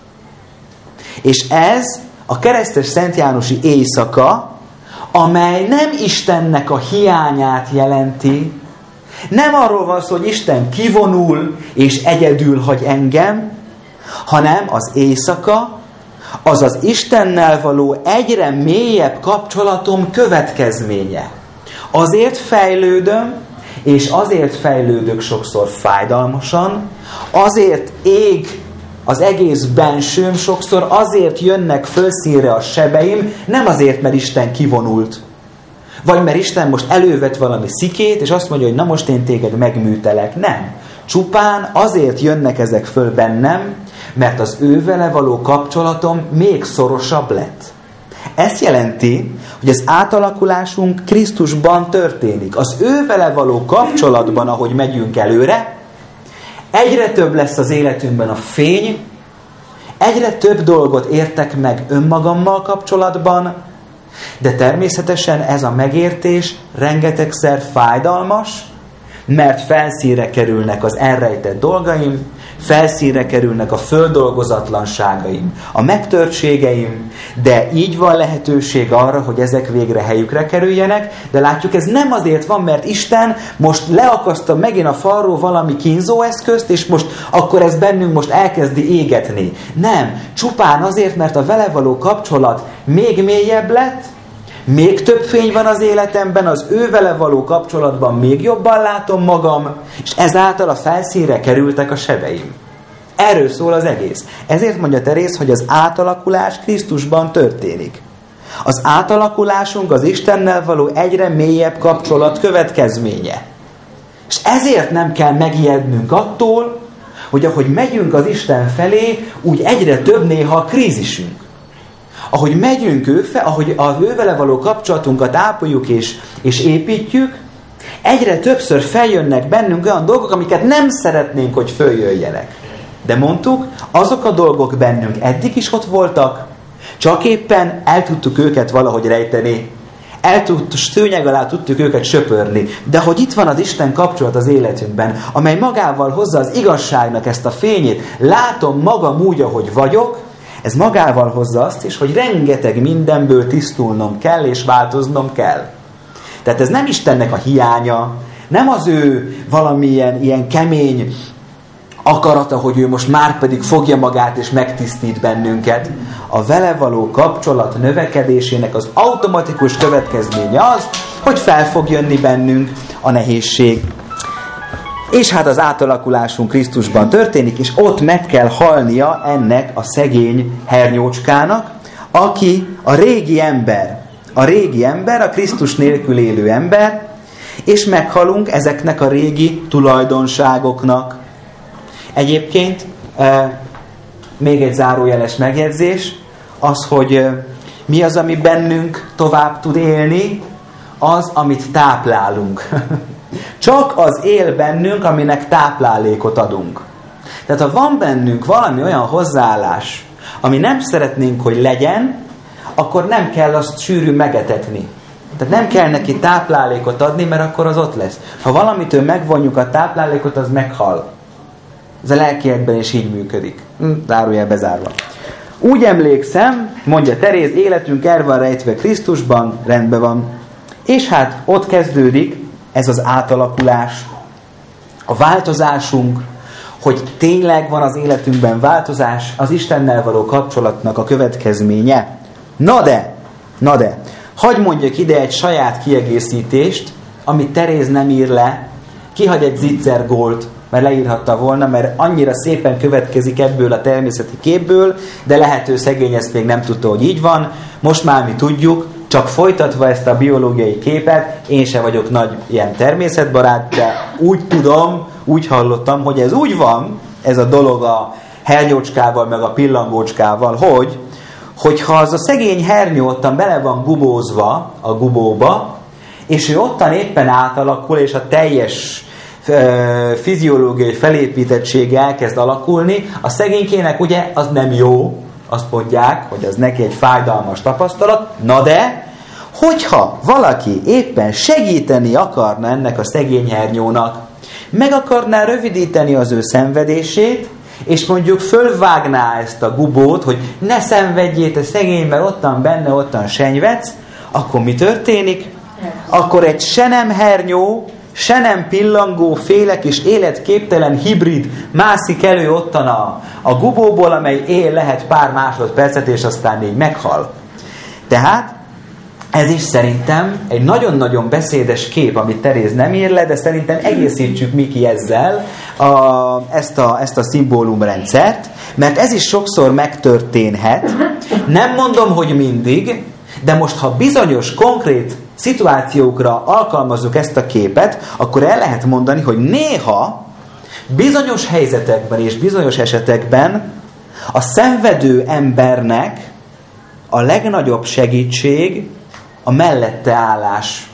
És ez a keresztes Szent Jánosi éjszaka, amely nem Istennek a hiányát jelenti, nem arról van szó, hogy Isten kivonul és egyedül hagy engem, hanem az éjszaka, az az Istennel való egyre mélyebb kapcsolatom következménye. Azért fejlődöm, és azért fejlődök sokszor fájdalmasan, azért ég az egész bensőm, sokszor azért jönnek fölszínre a sebeim, nem azért, mert Isten kivonult. Vagy mert Isten most elővett valami szikét, és azt mondja, hogy na most én téged megműtelek. Nem. Csupán azért jönnek ezek föl bennem, mert az ővele való kapcsolatom még szorosabb lett. Ez jelenti, hogy az átalakulásunk Krisztusban történik. Az ővele való kapcsolatban, ahogy megyünk előre, egyre több lesz az életünkben a fény, egyre több dolgot értek meg önmagammal kapcsolatban, de természetesen ez a megértés rengetegszer fájdalmas, mert felszínre kerülnek az elrejtett dolgaim, felszínre kerülnek a földolgozatlanságaim, a megtörtségeim, de így van lehetőség arra, hogy ezek végre helyükre kerüljenek, de látjuk, ez nem azért van, mert Isten most leakaszta megint a falról valami kínzóeszközt, és most akkor ez bennünk most elkezdi égetni. Nem, csupán azért, mert a vele való kapcsolat még mélyebb lett, még több fény van az életemben, az ő vele való kapcsolatban még jobban látom magam, és ezáltal a felszínre kerültek a sebeim. Erről szól az egész. Ezért mondja Teréz, hogy az átalakulás Krisztusban történik. Az átalakulásunk az Istennel való egyre mélyebb kapcsolat következménye. És ezért nem kell megijednünk attól, hogy ahogy megyünk az Isten felé, úgy egyre több néha a krízisünk. Ahogy megyünk ahogy ővele való kapcsolatunkat ápoljuk és építjük, egyre többször feljönnek bennünk olyan dolgok, amiket nem szeretnénk, hogy följöjjenek. De mondtuk, azok a dolgok bennünk eddig is ott voltak, csak éppen el tudtuk őket valahogy rejteni. Szőnyeg alá tudtuk őket söpörni. De hogy itt van az Isten kapcsolat az életünkben, amely magával hozza az igazságnak ezt a fényét, látom magam úgy, ahogy vagyok, ez magával hozza azt is, hogy rengeteg mindenből tisztulnom kell, és változnom kell. Tehát ez nem Istennek a hiánya, nem az ő valamilyen ilyen kemény akarata, hogy ő most már pedig fogja magát és megtisztít bennünket. A vele való kapcsolat növekedésének az automatikus következménye az, hogy fel fog jönni bennünk a nehézség. És hát az átalakulásunk Krisztusban történik, és ott meg kell halnia ennek a szegény hernyócskának, aki a régi ember, a Krisztus nélkül élő ember, és meghalunk ezeknek a régi tulajdonságoknak. Egyébként még egy zárójeles megjegyzés, az, hogy mi az, ami bennünk tovább tud élni, az, amit táplálunk. Csak az él bennünk, aminek táplálékot adunk. Tehát ha van bennünk valami olyan hozzáállás, ami nem szeretnénk, hogy legyen, akkor nem kell azt sűrűn megetetni. Tehát nem kell neki táplálékot adni, mert akkor az ott lesz. Ha valamitől megvonjuk a táplálékot, az meghal. Ez a lelkiekben is így működik. Zárójel bezárva. Úgy emlékszem, mondja Teréz, életünk el van rejtve Krisztusban, rendben van. És hát ott kezdődik ez az átalakulás, a változásunk, hogy tényleg van az életünkben változás, az Istennel való kapcsolatnak a következménye. Na de, hadd mondjak ide egy saját kiegészítést, amit Teréz nem ír le, kihagy egy zicsergólt, mert leírhatta volna, mert annyira szépen következik ebből a természeti képből, de lehető szegény ezt még nem tudta, hogy így van. Most már mi tudjuk, csak folytatva ezt a biológiai képet, én se vagyok nagy ilyen természetbarát, de úgy tudom, úgy hallottam, hogy ez úgy van, ez a dolog a hernyócskával, meg a pillangócskával, hogyha az a szegény hernyó ottan bele van gubózva a gubóba, és ő ottan éppen átalakul, és a teljes fiziológiai felépítettsége elkezd alakulni, a szegénykének ugye az nem jó, azt mondják, hogy az neki egy fájdalmas tapasztalat, na de, hogyha valaki éppen segíteni akarna ennek a szegény hernyónak, meg akarná rövidíteni az ő szenvedését, és mondjuk fölvágná ezt a gubót, hogy ne szenvedjél, te szegény, mert ottan benne, ottan senyvedsz, akkor mi történik? Akkor egy se nem hernyó, se nem pillangó, félek és életképtelen hibrid mászik elő ottan a gubóból, amely lehet pár másodpercet, és aztán így meghal. Tehát ez is szerintem egy nagyon-nagyon beszédes kép, amit Teréz nem ír le, de szerintem egészítsük mi ki ezzel ezt a szimbólumrendszert, mert ez is sokszor megtörténhet. Nem mondom, hogy mindig, de most, ha bizonyos, konkrét szituációkra alkalmazzuk ezt a képet, akkor el lehet mondani, hogy néha bizonyos helyzetekben és bizonyos esetekben a szenvedő embernek a legnagyobb segítség a mellette állás.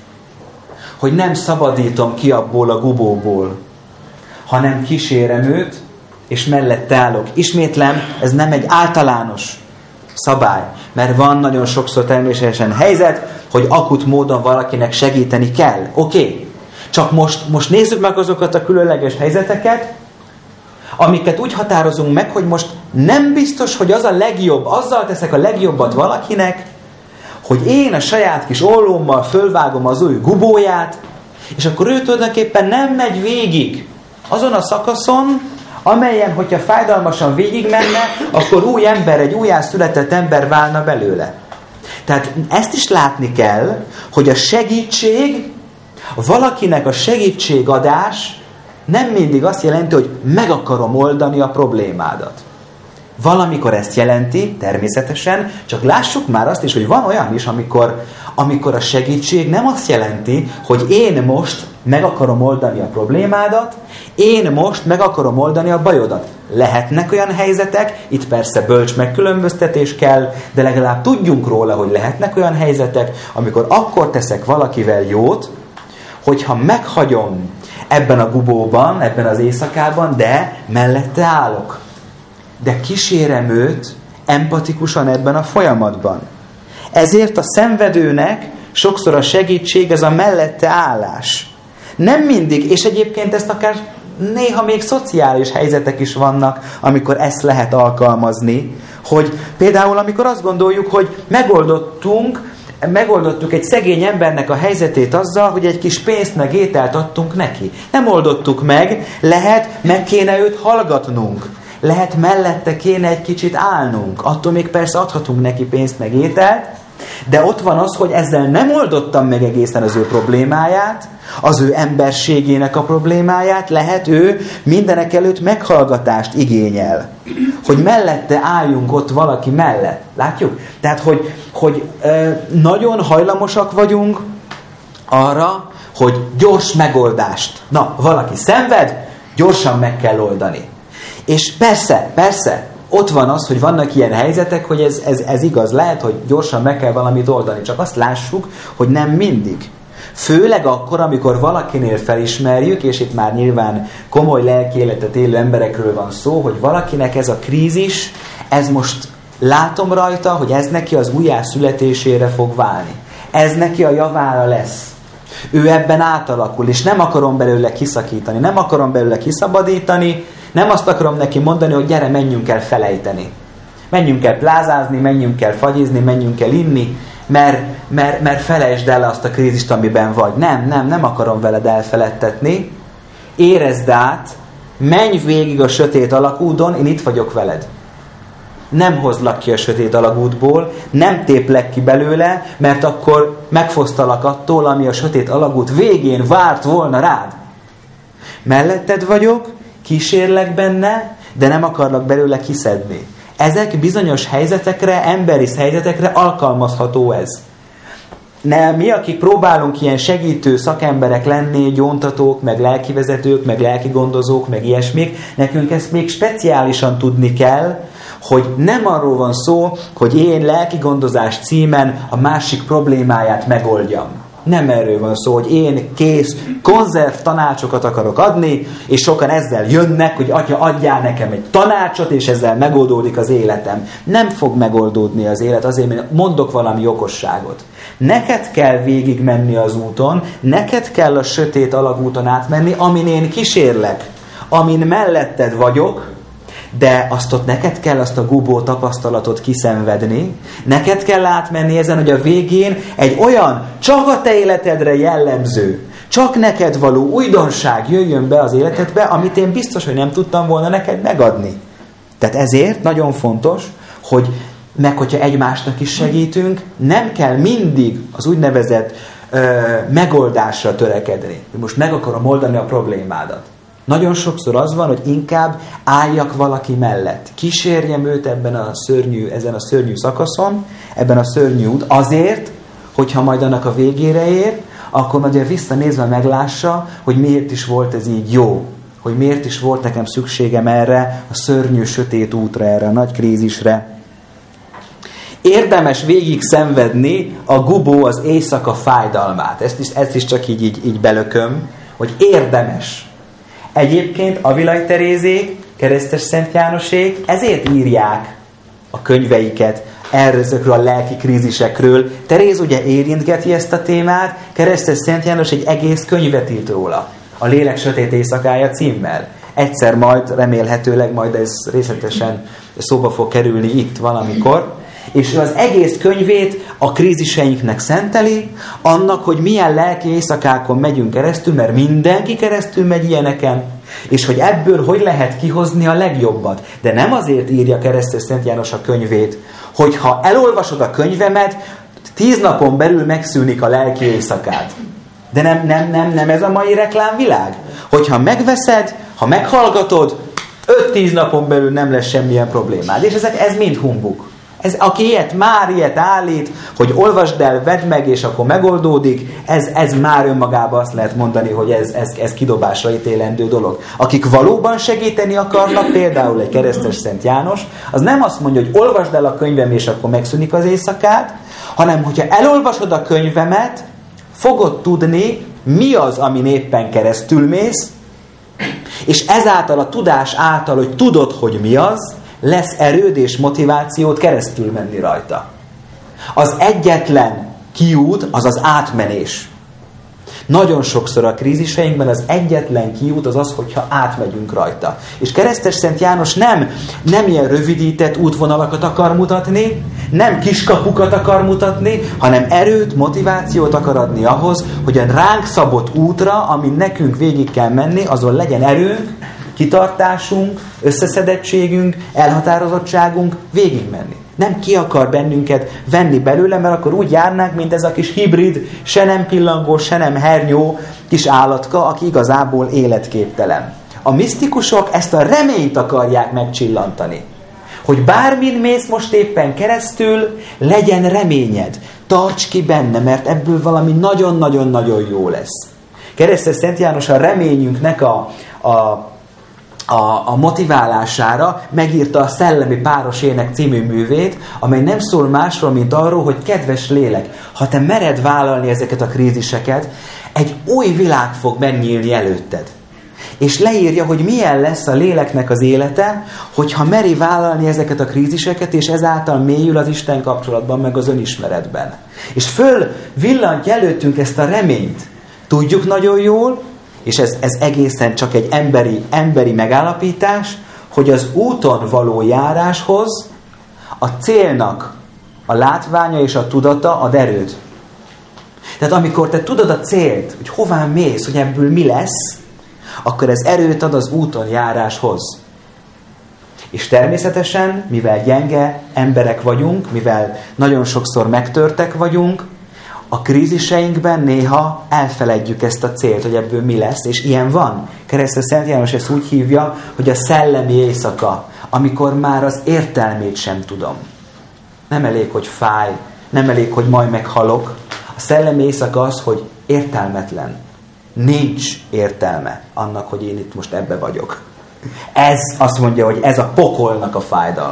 Hogy nem szabadítom ki abból a gubóból, hanem kísérem őt, és mellette állok. Ismétlem, ez nem egy általános szabály, mert van nagyon sokszor természetesen helyzet, hogy akut módon valakinek segíteni kell. Oké. Csak most nézzük meg azokat a különleges helyzeteket, amiket úgy határozunk meg, hogy most nem biztos, hogy az a legjobb, azzal teszek a legjobbat valakinek, hogy én a saját kis ollómmal fölvágom az új gubóját, és akkor ő tulajdonképpen nem megy végig azon a szakaszon, amelyen, hogyha fájdalmasan végig menne, akkor új ember, egy újjászületett ember válna belőle. Tehát ezt is látni kell, hogy a segítség, valakinek a segítségadás nem mindig azt jelenti, hogy meg akarom oldani a problémádat. Valamikor ezt jelenti, természetesen, csak lássuk már azt is, hogy van olyan is, amikor a segítség nem azt jelenti, hogy én most meg akarom oldani a problémádat, én most meg akarom oldani a bajodat. Lehetnek olyan helyzetek, itt persze bölcs megkülönböztetés kell, de legalább tudjunk róla, hogy lehetnek olyan helyzetek, amikor akkor teszek valakivel jót, hogyha meghagyom ebben a gubóban, ebben az éjszakában, de mellette állok. De kísérem őt empatikusan ebben a folyamatban. Ezért a szenvedőnek sokszor a segítség, ez a mellette állás. Nem mindig, és egyébként ezt akár néha még szociális helyzetek is vannak, amikor ezt lehet alkalmazni, hogy például amikor azt gondoljuk, hogy megoldottuk egy szegény embernek a helyzetét azzal, hogy egy kis pénzt meg ételt adtunk neki. Nem oldottuk meg kéne őt hallgatnunk. Lehet mellette kéne egy kicsit állnunk. Attól még persze adhatunk neki pénzt meg ételt, de ott van az, hogy ezzel nem oldottam meg egészen az ő problémáját, az ő emberségének a problémáját, lehet ő mindenek előtt meghallgatást igényel. Hogy mellette álljunk ott valaki mellett. Látjuk? Tehát, hogy nagyon hajlamosak vagyunk arra, hogy gyors megoldást. Na, valaki szenved, gyorsan meg kell oldani. És persze, ott van az, hogy vannak ilyen helyzetek, hogy ez igaz lehet, hogy gyorsan meg kell valamit oldani. Csak azt lássuk, hogy nem mindig. Főleg akkor, amikor valakinél felismerjük, és itt már nyilván komoly lelki életet élő emberekről van szó, hogy valakinek ez a krízis, ez most látom rajta, hogy ez neki az újjászületésére fog válni. Ez neki a javára lesz. Ő ebben átalakul, és nem akarom belőle kiszakítani, nem akarom belőle kiszabadítani, nem azt akarom neki mondani, hogy gyere, menjünk el felejteni. Menjünk el plázázni, menjünk el fagyizni, menjünk el inni, mert felejtsd el azt a krízist, amiben vagy. Nem akarom veled elfeledtetni. Érezd át, menj végig a sötét alagúton, én itt vagyok veled. Nem hozlak ki a sötét alagútból, nem téplek ki belőle, mert akkor megfosztalak attól, ami a sötét alagút végén várt volna rád. Melletted vagyok, kísérlek benne, de nem akarlak belőle kiszedni. Ezek bizonyos helyzetekre, emberi helyzetekre alkalmazható ez. Mi, akik próbálunk ilyen segítő szakemberek lenni, gyóntatók, meg lelkivezetők, meg lelkigondozók, meg ilyesmik, nekünk ezt még speciálisan tudni kell, hogy nem arról van szó, hogy én lelki gondozás címen a másik problémáját megoldjam. Nem erről van szó, hogy én kész konzerv tanácsokat akarok adni, és sokan ezzel jönnek, hogy Atya, adjál nekem egy tanácsot, és ezzel megoldódik az életem. Nem fog megoldódni az élet, azért, mert mondok valami okosságot. Neked kell végig menni az úton, neked kell a sötét alagúton átmenni, amin én kísérlek, amin melletted vagyok, de azt ott neked kell azt a gubó tapasztalatot kiszenvedni, neked kell átmenni ezen, hogy a végén egy olyan, csak a te életedre jellemző, csak neked való újdonság jöjjön be az életedbe, amit én biztos, hogy nem tudtam volna neked megadni. Tehát ezért nagyon fontos, hogy hogyha egymásnak is segítünk, nem kell mindig az úgynevezett megoldásra törekedni. Most meg akarom oldani a problémádat. Nagyon sokszor az van, hogy inkább álljak valaki mellett. Kísérjem őt ezen a szörnyű szakaszon, ebben a szörnyű út, azért, hogyha majd annak a végére ér, akkor majd visszanézve meglássa, hogy miért is volt ez így jó. Hogy miért is volt nekem szükségem erre a szörnyű, sötét útra, erre a nagy krízisre. Érdemes végig szenvedni a gubó, az éjszaka fájdalmát. Ezt is csak így belököm, hogy érdemes. Egyébként Avilai Terézék, Keresztes Szent Jánosék ezért írják a könyveiket ezekről a lelki krízisekről. Teréz ugye érintgeti ezt a témát, Keresztes Szent János egy egész könyvet írt róla. A Lélek sötét éjszakája címmel. Egyszer majd, remélhetőleg majd ez részletesen szóba fog kerülni itt valamikor. És ő az egész könyvét a kríziseinknek szenteli, annak, hogy milyen lelki éjszakákon megyünk keresztül, mert mindenki keresztül megy ilyeneken, és hogy ebből hogy lehet kihozni a legjobbat. De nem azért írja Keresztes Szent János a könyvét, hogyha elolvasod a könyvemet, 10 napon belül megszűnik a lelki éjszakád. De nem ez a mai reklámvilág? Hogyha megveszed, ha meghallgatod, 5-10 napon belül nem lesz semmilyen problémád. És ez mind humbug. Aki ilyet állít, hogy olvasd el, vedd meg, és akkor megoldódik, ez már önmagában azt lehet mondani, hogy ez kidobásra ítélendő dolog. Akik valóban segíteni akarnak, például egy Keresztes Szent János, az nem azt mondja, hogy olvasd el a könyvem, és akkor megszűnik az éjszakád, hanem hogyha elolvasod a könyvemet, fogod tudni, mi az, amin éppen keresztül mész, és ezáltal a tudás által, hogy tudod, hogy mi az, lesz erőd és motivációt keresztül menni rajta. Az egyetlen kiút az az átmenés. Nagyon sokszor a kríziseinkben az egyetlen kiút az, hogyha átmegyünk rajta. És Keresztes Szent János nem ilyen rövidített útvonalakat akar mutatni, nem kiskapukat akar mutatni, hanem erőt, motivációt akar adni ahhoz, hogy a ránk szabott útra, amin nekünk végig kell menni, azon legyen erőnk, kitartásunk, összeszedettségünk, elhatározottságunk végigmenni. Nem ki akar bennünket venni belőle, mert akkor úgy járnánk, mint ez a kis hibrid, se nem pillangó, se nem hernyó kis állatka, aki igazából életképtelen. A misztikusok ezt a reményt akarják megcsillantani. Hogy bármin mész most éppen keresztül, legyen reményed. Tarts ki benne, mert ebből valami nagyon-nagyon-nagyon jó lesz. Keresztes Szent János a reményünknek a motiválására megírta a Szellemi Páros Ének című művét, amely nem szól másról, mint arról, hogy kedves lélek, ha te mered vállalni ezeket a kríziseket, egy új világ fog megnyílni előtted. És leírja, hogy milyen lesz a léleknek az élete, hogyha meri vállalni ezeket a kríziseket, és ezáltal mélyül az Isten kapcsolatban, meg az önismeretben. És föl villantja előttünk ezt a reményt. Tudjuk nagyon jól, és ez egészen csak egy emberi megállapítás, hogy az úton való járáshoz a célnak a látványa és a tudata ad erőt. Tehát amikor te tudod a célt, hogy hová mész, hogy ebből mi lesz, akkor ez erőt ad az úton járáshoz. És természetesen, mivel gyenge emberek vagyunk, mivel nagyon sokszor megtörtek vagyunk, a kríziseinkben néha elfeledjük ezt a célt, hogy ebből mi lesz, és ilyen van. Keresztes Szent János ezt úgy hívja, hogy a szellemi éjszaka, amikor már az értelmét sem tudom. Nem elég, hogy fáj, nem elég, hogy majd meghalok. A szellemi éjszaka az, hogy értelmetlen. Nincs értelme annak, hogy én itt most ebbe vagyok. Ez azt mondja, hogy ez a pokolnak a fájdalma.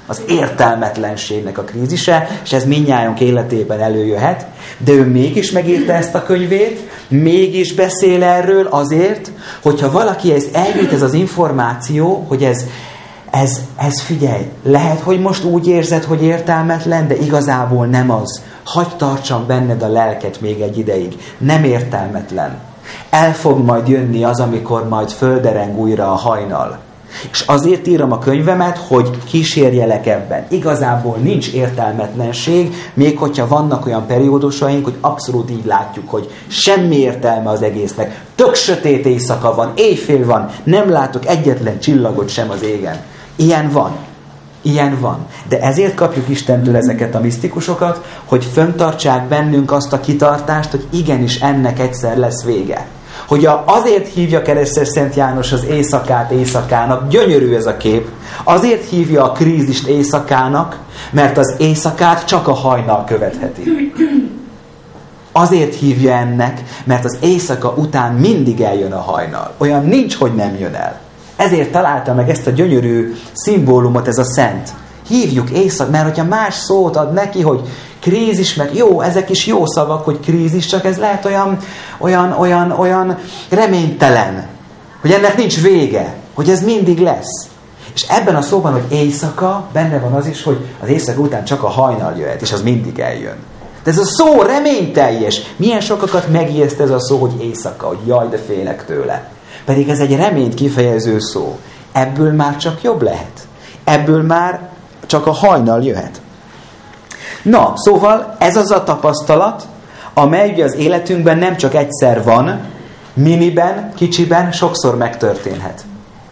Az értelmetlenségnek a krízise, és ez mindnyájunk életében előjöhet, de ő mégis megírta ezt a könyvét, mégis beszél erről azért, hogyha valakihez eljut ez az információ, hogy ez figyelj, lehet, hogy most úgy érzed, hogy értelmetlen, de igazából nem az. Hadd tartsam benned a lelket még egy ideig. Nem értelmetlen. El fog majd jönni az, amikor majd földereng újra a hajnal. És azért írom a könyvemet, hogy kísérjelek ebben. Igazából nincs értelmetlenség, még hogyha vannak olyan periódusaink, hogy abszolút így látjuk, hogy semmi értelme az egésznek. Tök sötét éjszaka van, éjfél van, nem látok egyetlen csillagot sem az égen. Ilyen van. Ilyen van. De ezért kapjuk Istentől ezeket a misztikusokat, hogy fenntartsák bennünk azt a kitartást, hogy igenis ennek egyszer lesz vége. Hogy azért hívja keresztes Szent János az éjszakát éjszakának, gyönyörű ez a kép, azért hívja a krízist éjszakának, mert az éjszakát csak a hajnal követheti. Azért hívja ennek, mert az éjszaka után mindig eljön a hajnal. Olyan nincs, hogy nem jön el. Ezért találta meg ezt a gyönyörű szimbólumot ez a szent. Hívjuk éjszak, mert hogyha más szót ad neki, hogy krízis, meg jó, ezek is jó szavak, hogy krízis, csak ez lehet olyan reménytelen, hogy ennek nincs vége, hogy ez mindig lesz. És ebben a szóban, hogy éjszaka, benne van az is, hogy az éjszaka után csak a hajnal jöhet, és az mindig eljön. De ez a szó reményteljes. Milyen sokakat megijeszt ez a szó, hogy éjszaka, hogy jaj, de félek tőle. Pedig ez egy reményt kifejező szó. Ebből már csak jobb lehet. Ebből már csak a hajnal jöhet. Na, szóval ez az a tapasztalat, amely ugye az életünkben nem csak egyszer van, miniben, kicsiben, sokszor megtörténhet.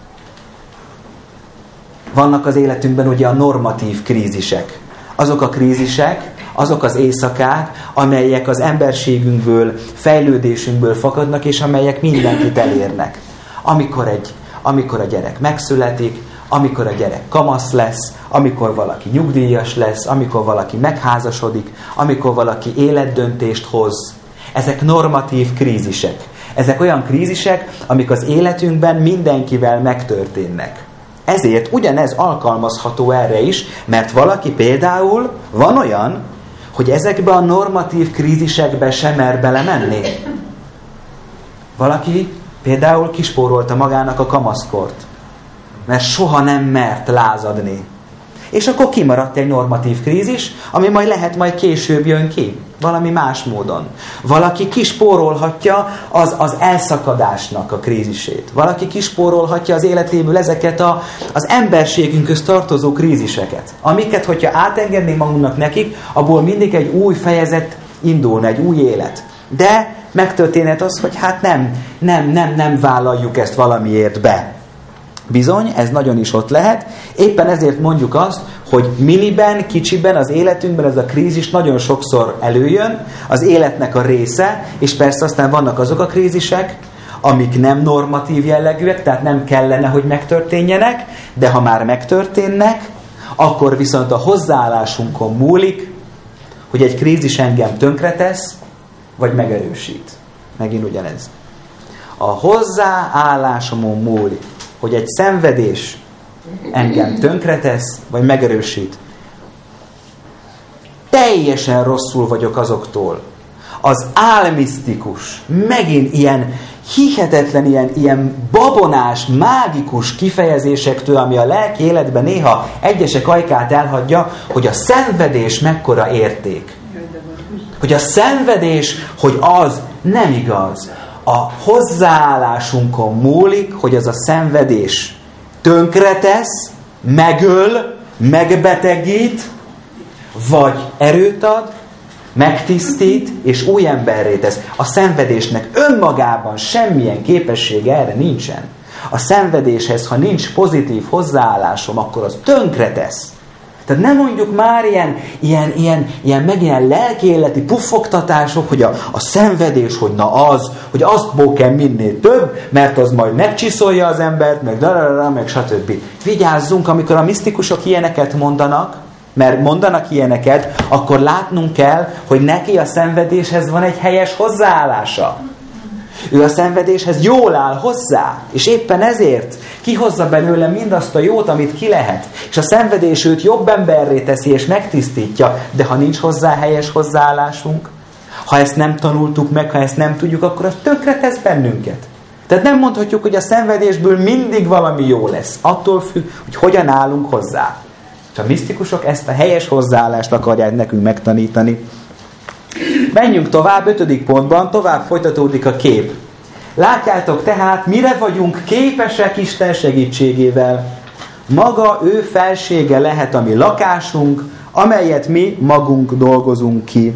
Vannak az életünkben ugye a normatív krízisek. Azok a krízisek, azok az éjszakák, amelyek az emberségünkből, fejlődésünkből fakadnak, és amelyek mindenkit elérnek. Amikor a gyerek megszületik, amikor a gyerek kamasz lesz, amikor valaki nyugdíjas lesz, amikor valaki megházasodik, amikor valaki életdöntést hoz. Ezek normatív krízisek. Ezek olyan krízisek, amik az életünkben mindenkivel megtörténnek. Ezért ugyanez alkalmazható erre is, mert valaki például van olyan, hogy ezekbe a normatív krízisekbe sem mer belemenni. Valaki például kispórolta magának a kamaszkort, mert soha nem mert lázadni. És akkor kimaradt egy normatív krízis, ami majd később jön ki, valami más módon. Valaki kispórolhatja az elszakadásnak a krízisét. Valaki kispórolhatja az életéből ezeket az emberségünkhöz tartozó kríziseket, amiket, hogyha átengednénk magunknak nekik, abból mindig egy új fejezet indulna, egy új élet. De megtörténhet az, hogy hát nem vállaljuk ezt valamiért be. Bizony, ez nagyon is ott lehet. Éppen ezért mondjuk azt, hogy miniben, kicsiben, az életünkben ez a krízis nagyon sokszor előjön, az életnek a része, és persze aztán vannak azok a krízisek, amik nem normatív jellegűek, tehát nem kellene, hogy megtörténjenek, de ha már megtörténnek, akkor viszont a hozzáállásunkon múlik, hogy egy krízis engem tönkretesz, vagy megerősít. Megint ugyanez. A hozzáállásomon múlik, hogy egy szenvedés engem tönkretesz, vagy megerősít. Teljesen rosszul vagyok azoktól. Az álmisztikus, megint ilyen hihetetlen, ilyen babonás, mágikus kifejezésektől, ami a lelki életben néha egyesek ajkát elhagyja, hogy a szenvedés mekkora érték. Hogy a szenvedés, hogy az nem igaz. A hozzáállásunkon múlik, hogy az a szenvedés tönkretesz, megöl, megbetegít, vagy erőt ad, megtisztít, és új emberré tesz. A szenvedésnek önmagában semmilyen képessége erre nincsen. A szenvedéshez, ha nincs pozitív hozzáállásom, akkor az tönkretesz. Tehát nem mondjuk már ilyen lelkiéleti puffogtatások, hogy a szenvedés, hogy na az, hogy azt kell minél több, mert az majd megcsiszolja az embert, meg stb. Vigyázzunk, amikor a misztikusok ilyeneket mondanak, mert mondanak ilyeneket, akkor látnunk kell, hogy neki a szenvedéshez van egy helyes hozzáállása. Ő a szenvedéshez jól áll hozzá, és éppen ezért kihozza belőle mindazt a jót, amit ki lehet. És a szenvedés őt jobb emberré teszi, és megtisztítja, de ha nincs hozzá helyes hozzáállásunk, ha ezt nem tanultuk meg, ha ezt nem tudjuk, akkor az tönkretesz bennünket. Tehát nem mondhatjuk, hogy a szenvedésből mindig valami jó lesz. Attól függ, hogy hogyan állunk hozzá. És a misztikusok ezt a helyes hozzáállást akarják nekünk megtanítani. Menjünk tovább, 5. pontban, tovább folytatódik a kép. Látjátok tehát, mire vagyunk képesek Isten segítségével. Maga ő felsége lehet a mi lakásunk, amelyet mi magunk dolgozunk ki.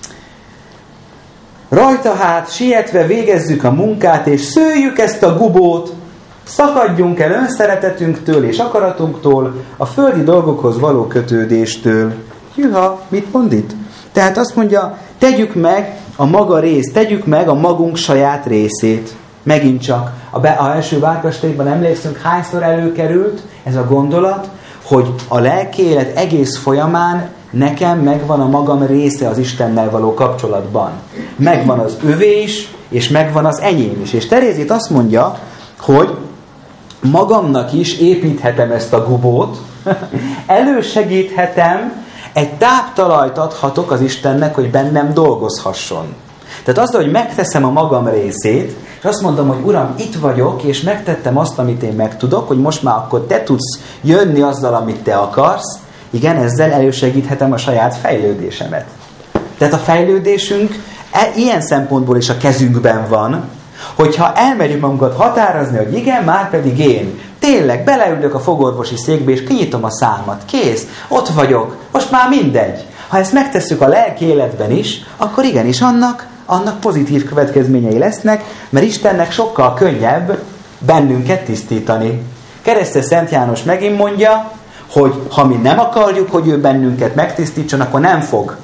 Rajta hát sietve végezzük a munkát, és szőjük ezt a gubót, szakadjunk el önszeretetünktől és akaratunktól, a földi dolgokhoz való kötődéstől. Hűha, mit mond itt? Tehát azt mondja, tegyük meg a maga részt, tegyük meg a magunk saját részét. Megint csak a első várkastélyban emlékszünk, hányszor előkerült ez a gondolat, hogy a lelki élet egész folyamán nekem megvan a magam része az Istennel való kapcsolatban. Megvan az övé is, és megvan az enyém is. És Teréz itt azt mondja, hogy magamnak is építhetem ezt a gubót, elősegíthetem, egy táptalajt adhatok az Istennek, hogy bennem dolgozhasson. Tehát azzal, hogy megteszem a magam részét, és azt mondom, hogy Uram, itt vagyok, és megtettem azt, amit én megtudok, hogy most már akkor te tudsz jönni azzal, amit te akarsz, igen, ezzel elősegíthetem a saját fejlődésemet. Tehát a fejlődésünk ilyen szempontból is a kezünkben van, hogyha elmerjük magunkat határozni, hogy igen, már pedig én tényleg beleülök a fogorvosi székbe, és kinyitom a számat, kész, ott vagyok, most már mindegy. Ha ezt megtesszük a lelki életben is, akkor igenis annak pozitív következményei lesznek, mert Istennek sokkal könnyebb bennünket tisztítani. Keresztes Szent János megint mondja, hogy ha mi nem akarjuk, hogy ő bennünket megtisztítson, akkor nem fog.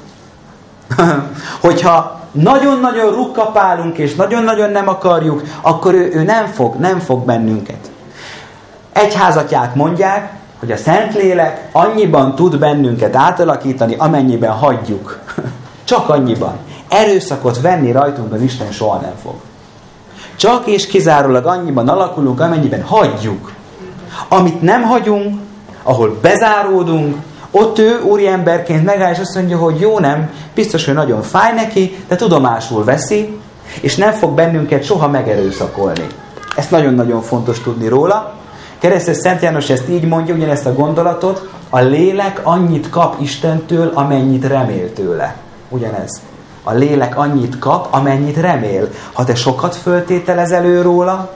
Hogyha nagyon-nagyon rukkapálunk, és nagyon-nagyon nem akarjuk, akkor ő nem fog bennünket. Egyházatják mondják, hogy a Szentlélek annyiban tud bennünket átalakítani, amennyiben hagyjuk. Csak annyiban. Erőszakot venni rajtunk az Isten soha nem fog. Csak és kizárólag annyiban alakulunk, amennyiben hagyjuk. Amit nem hagyunk, ahol bezáródunk, ott ő úriemberként megáll, és azt mondja, hogy jó, nem, biztos, hogy nagyon fáj neki, de tudomásul veszi, és nem fog bennünket soha megerőszakolni. Ezt nagyon-nagyon fontos tudni róla. Keresztes Szent János ezt így mondja, ugyanezt a gondolatot, a lélek annyit kap Istentől, amennyit remél tőle. Ugyanez. A lélek annyit kap, amennyit remél. Ha te sokat föltételezel ő róla,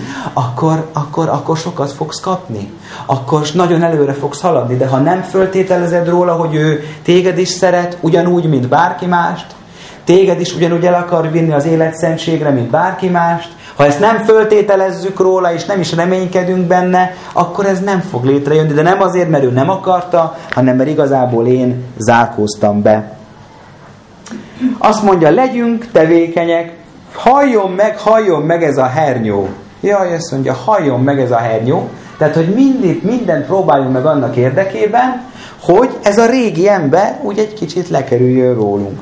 akkor sokat fogsz kapni. Akkor nagyon előre fogsz haladni. De ha nem föltételezed róla, hogy ő téged is szeret, ugyanúgy, mint bárki mást, téged is ugyanúgy el akar vinni az életszentségre, mint bárki mást, ha ezt nem föltételezzük róla, és nem is reménykedünk benne, akkor ez nem fog létrejönni. De nem azért, mert ő nem akarta, hanem mert igazából én zárkóztam be. Azt mondja, legyünk tevékenyek, halljon meg ez a hernyó. Jaj, azt mondja, halljon meg ez a hernyó. Tehát, hogy mindent próbáljunk meg annak érdekében, hogy ez a régi ember úgy egy kicsit lekerüljön rólunk.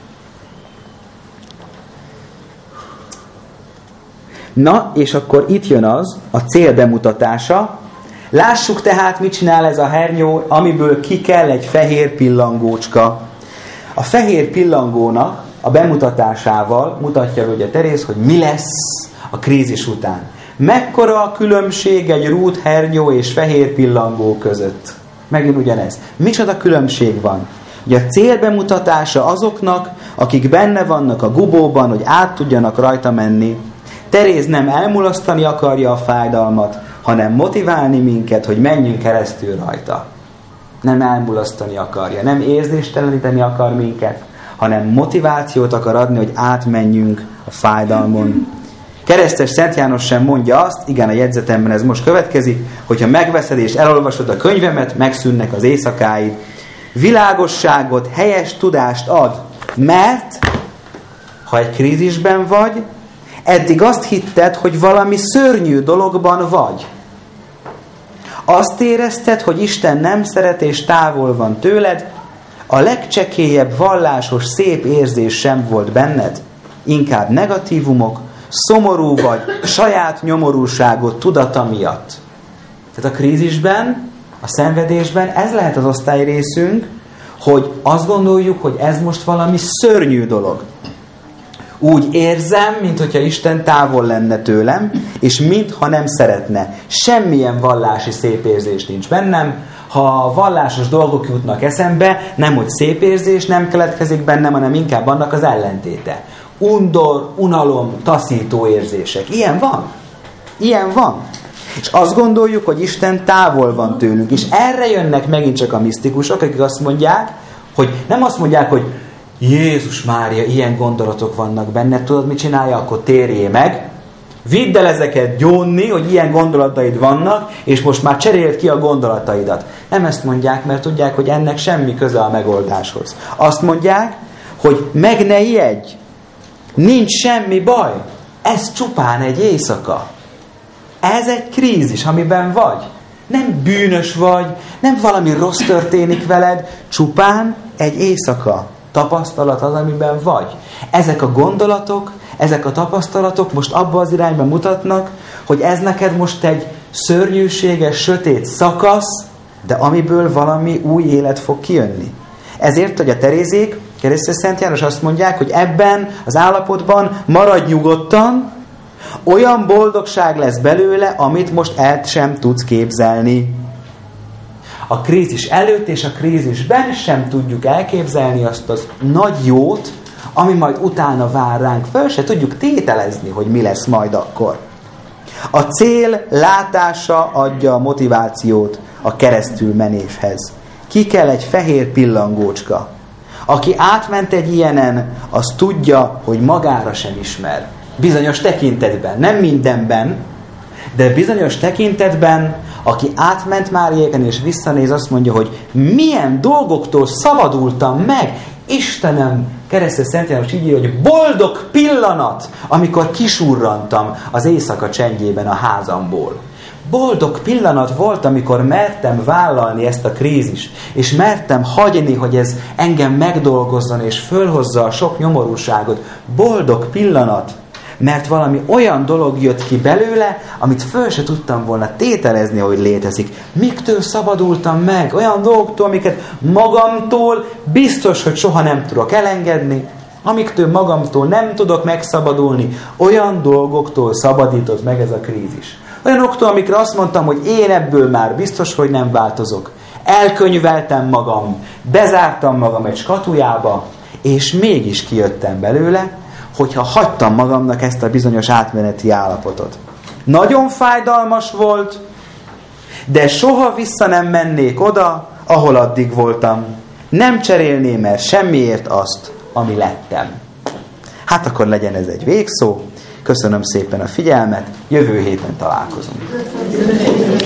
Na, és akkor itt jön a cél bemutatása. Lássuk tehát, mit csinál ez a hernyó, amiből ki kell egy fehér pillangócska. A fehér pillangónak a bemutatásával mutatja ugye Teréz, hogy mi lesz a krízis után. Mekkora a különbség egy rút, hernyó és fehér pillangó között? Megint ugyanez. Micsoda különbség van? Ugye a cél bemutatása azoknak, akik benne vannak a gubóban, hogy át tudjanak rajta menni. Teréz nem elmulasztani akarja a fájdalmat, hanem motiválni minket, hogy menjünk keresztül rajta. Nem elmulasztani akarja, nem érzésteleníteni akar minket, hanem motivációt akar adni, hogy átmenjünk a fájdalmon. Keresztes Szent János sem mondja azt, igen, a jegyzetemben ez most következik, hogyha megveszed és elolvasod a könyvemet, megszűnnek az éjszakáid. Világosságot, helyes tudást ad, mert ha egy krízisben vagy, eddig azt hitted, hogy valami szörnyű dologban vagy. Azt érezted, hogy Isten nem szeret és távol van tőled, a legcsekélyebb vallásos szép érzés sem volt benned, inkább negatívumok, szomorú vagy saját nyomorúságot tudata miatt. Tehát a krízisben, a szenvedésben ez lehet az osztályrészünk, hogy azt gondoljuk, hogy ez most valami szörnyű dolog. Úgy érzem, minthogyha Isten távol lenne tőlem, és mintha nem szeretne. Semmilyen vallási szép érzés nincs bennem. Ha vallásos dolgok jutnak eszembe, nem hogy szép érzés nem keletkezik bennem, hanem inkább annak az ellentéte. Undor, unalom, taszító érzések. Ilyen van. Ilyen van. És azt gondoljuk, hogy Isten távol van tőlünk. És erre jönnek megint csak a misztikusok, akik azt mondják, hogy nem azt mondják, hogy Jézus Mária, ilyen gondolatok vannak benne, tudod, mit csinálja? Akkor térjél meg, vidd el ezeket gyónni, hogy ilyen gondolataid vannak, és most már cseréld ki a gondolataidat. Nem ezt mondják, mert tudják, hogy ennek semmi köze a megoldáshoz. Azt mondják, hogy meg ne ijedj, nincs semmi baj, ez csupán egy éjszaka. Ez egy krízis, amiben vagy. Nem bűnös vagy, nem valami rossz történik veled, csupán egy éjszaka. Tapasztalat az, amiben vagy. Ezek a gondolatok, ezek a tapasztalatok most abba az irányba mutatnak, hogy ez neked most egy szörnyűséges, sötét szakasz, de amiből valami új élet fog kijönni. Ezért, hogy a Terézék, Keresztes Szent János azt mondják, hogy ebben az állapotban maradj nyugodtan, olyan boldogság lesz belőle, amit most el sem tudsz képzelni. A krízis előtt és a krízisben sem tudjuk elképzelni azt az nagy jót, ami majd utána vár ránk. Föl se tudjuk tételezni, hogy mi lesz majd akkor. A cél látása adja a motivációt a keresztülmenéshez. Ki kell egy fehér pillangócska. Aki átment egy ilyenen, az tudja, hogy magára sem ismer. Bizonyos tekintetben, nem mindenben, de bizonyos tekintetben, aki átment már ilyeken és visszanéz, azt mondja, hogy milyen dolgoktól szabadultam meg. Istenem, Keresztes Szent János így írja, hogy boldog pillanat, amikor kisurrantam az éjszaka csendjében a házamból. Boldog pillanat volt, amikor mertem vállalni ezt a krízist, és mertem hagyni, hogy ez engem megdolgozzon, és fölhozza a sok nyomorúságot. Boldog pillanat, mert valami olyan dolog jött ki belőle, amit föl se tudtam volna tételezni, hogy létezik. Miktől szabadultam meg? Olyan dolgoktól, amiket magamtól biztos, hogy soha nem tudok elengedni, amiktől magamtól nem tudok megszabadulni, olyan dolgoktól szabadított meg ez a krízis. Olyanoktól, amikre azt mondtam, hogy én ebből már biztos, hogy nem változok. Elkönyveltem magam, bezártam magam egy skatujába, és mégis kijöttem belőle, hogyha hagytam magamnak ezt a bizonyos átmeneti állapotot. Nagyon fájdalmas volt, de soha vissza nem mennék oda, ahol addig voltam. Nem cserélném el semmiért azt, ami lettem. Hát akkor legyen ez egy végszó. Köszönöm szépen a figyelmet, jövő héten találkozunk.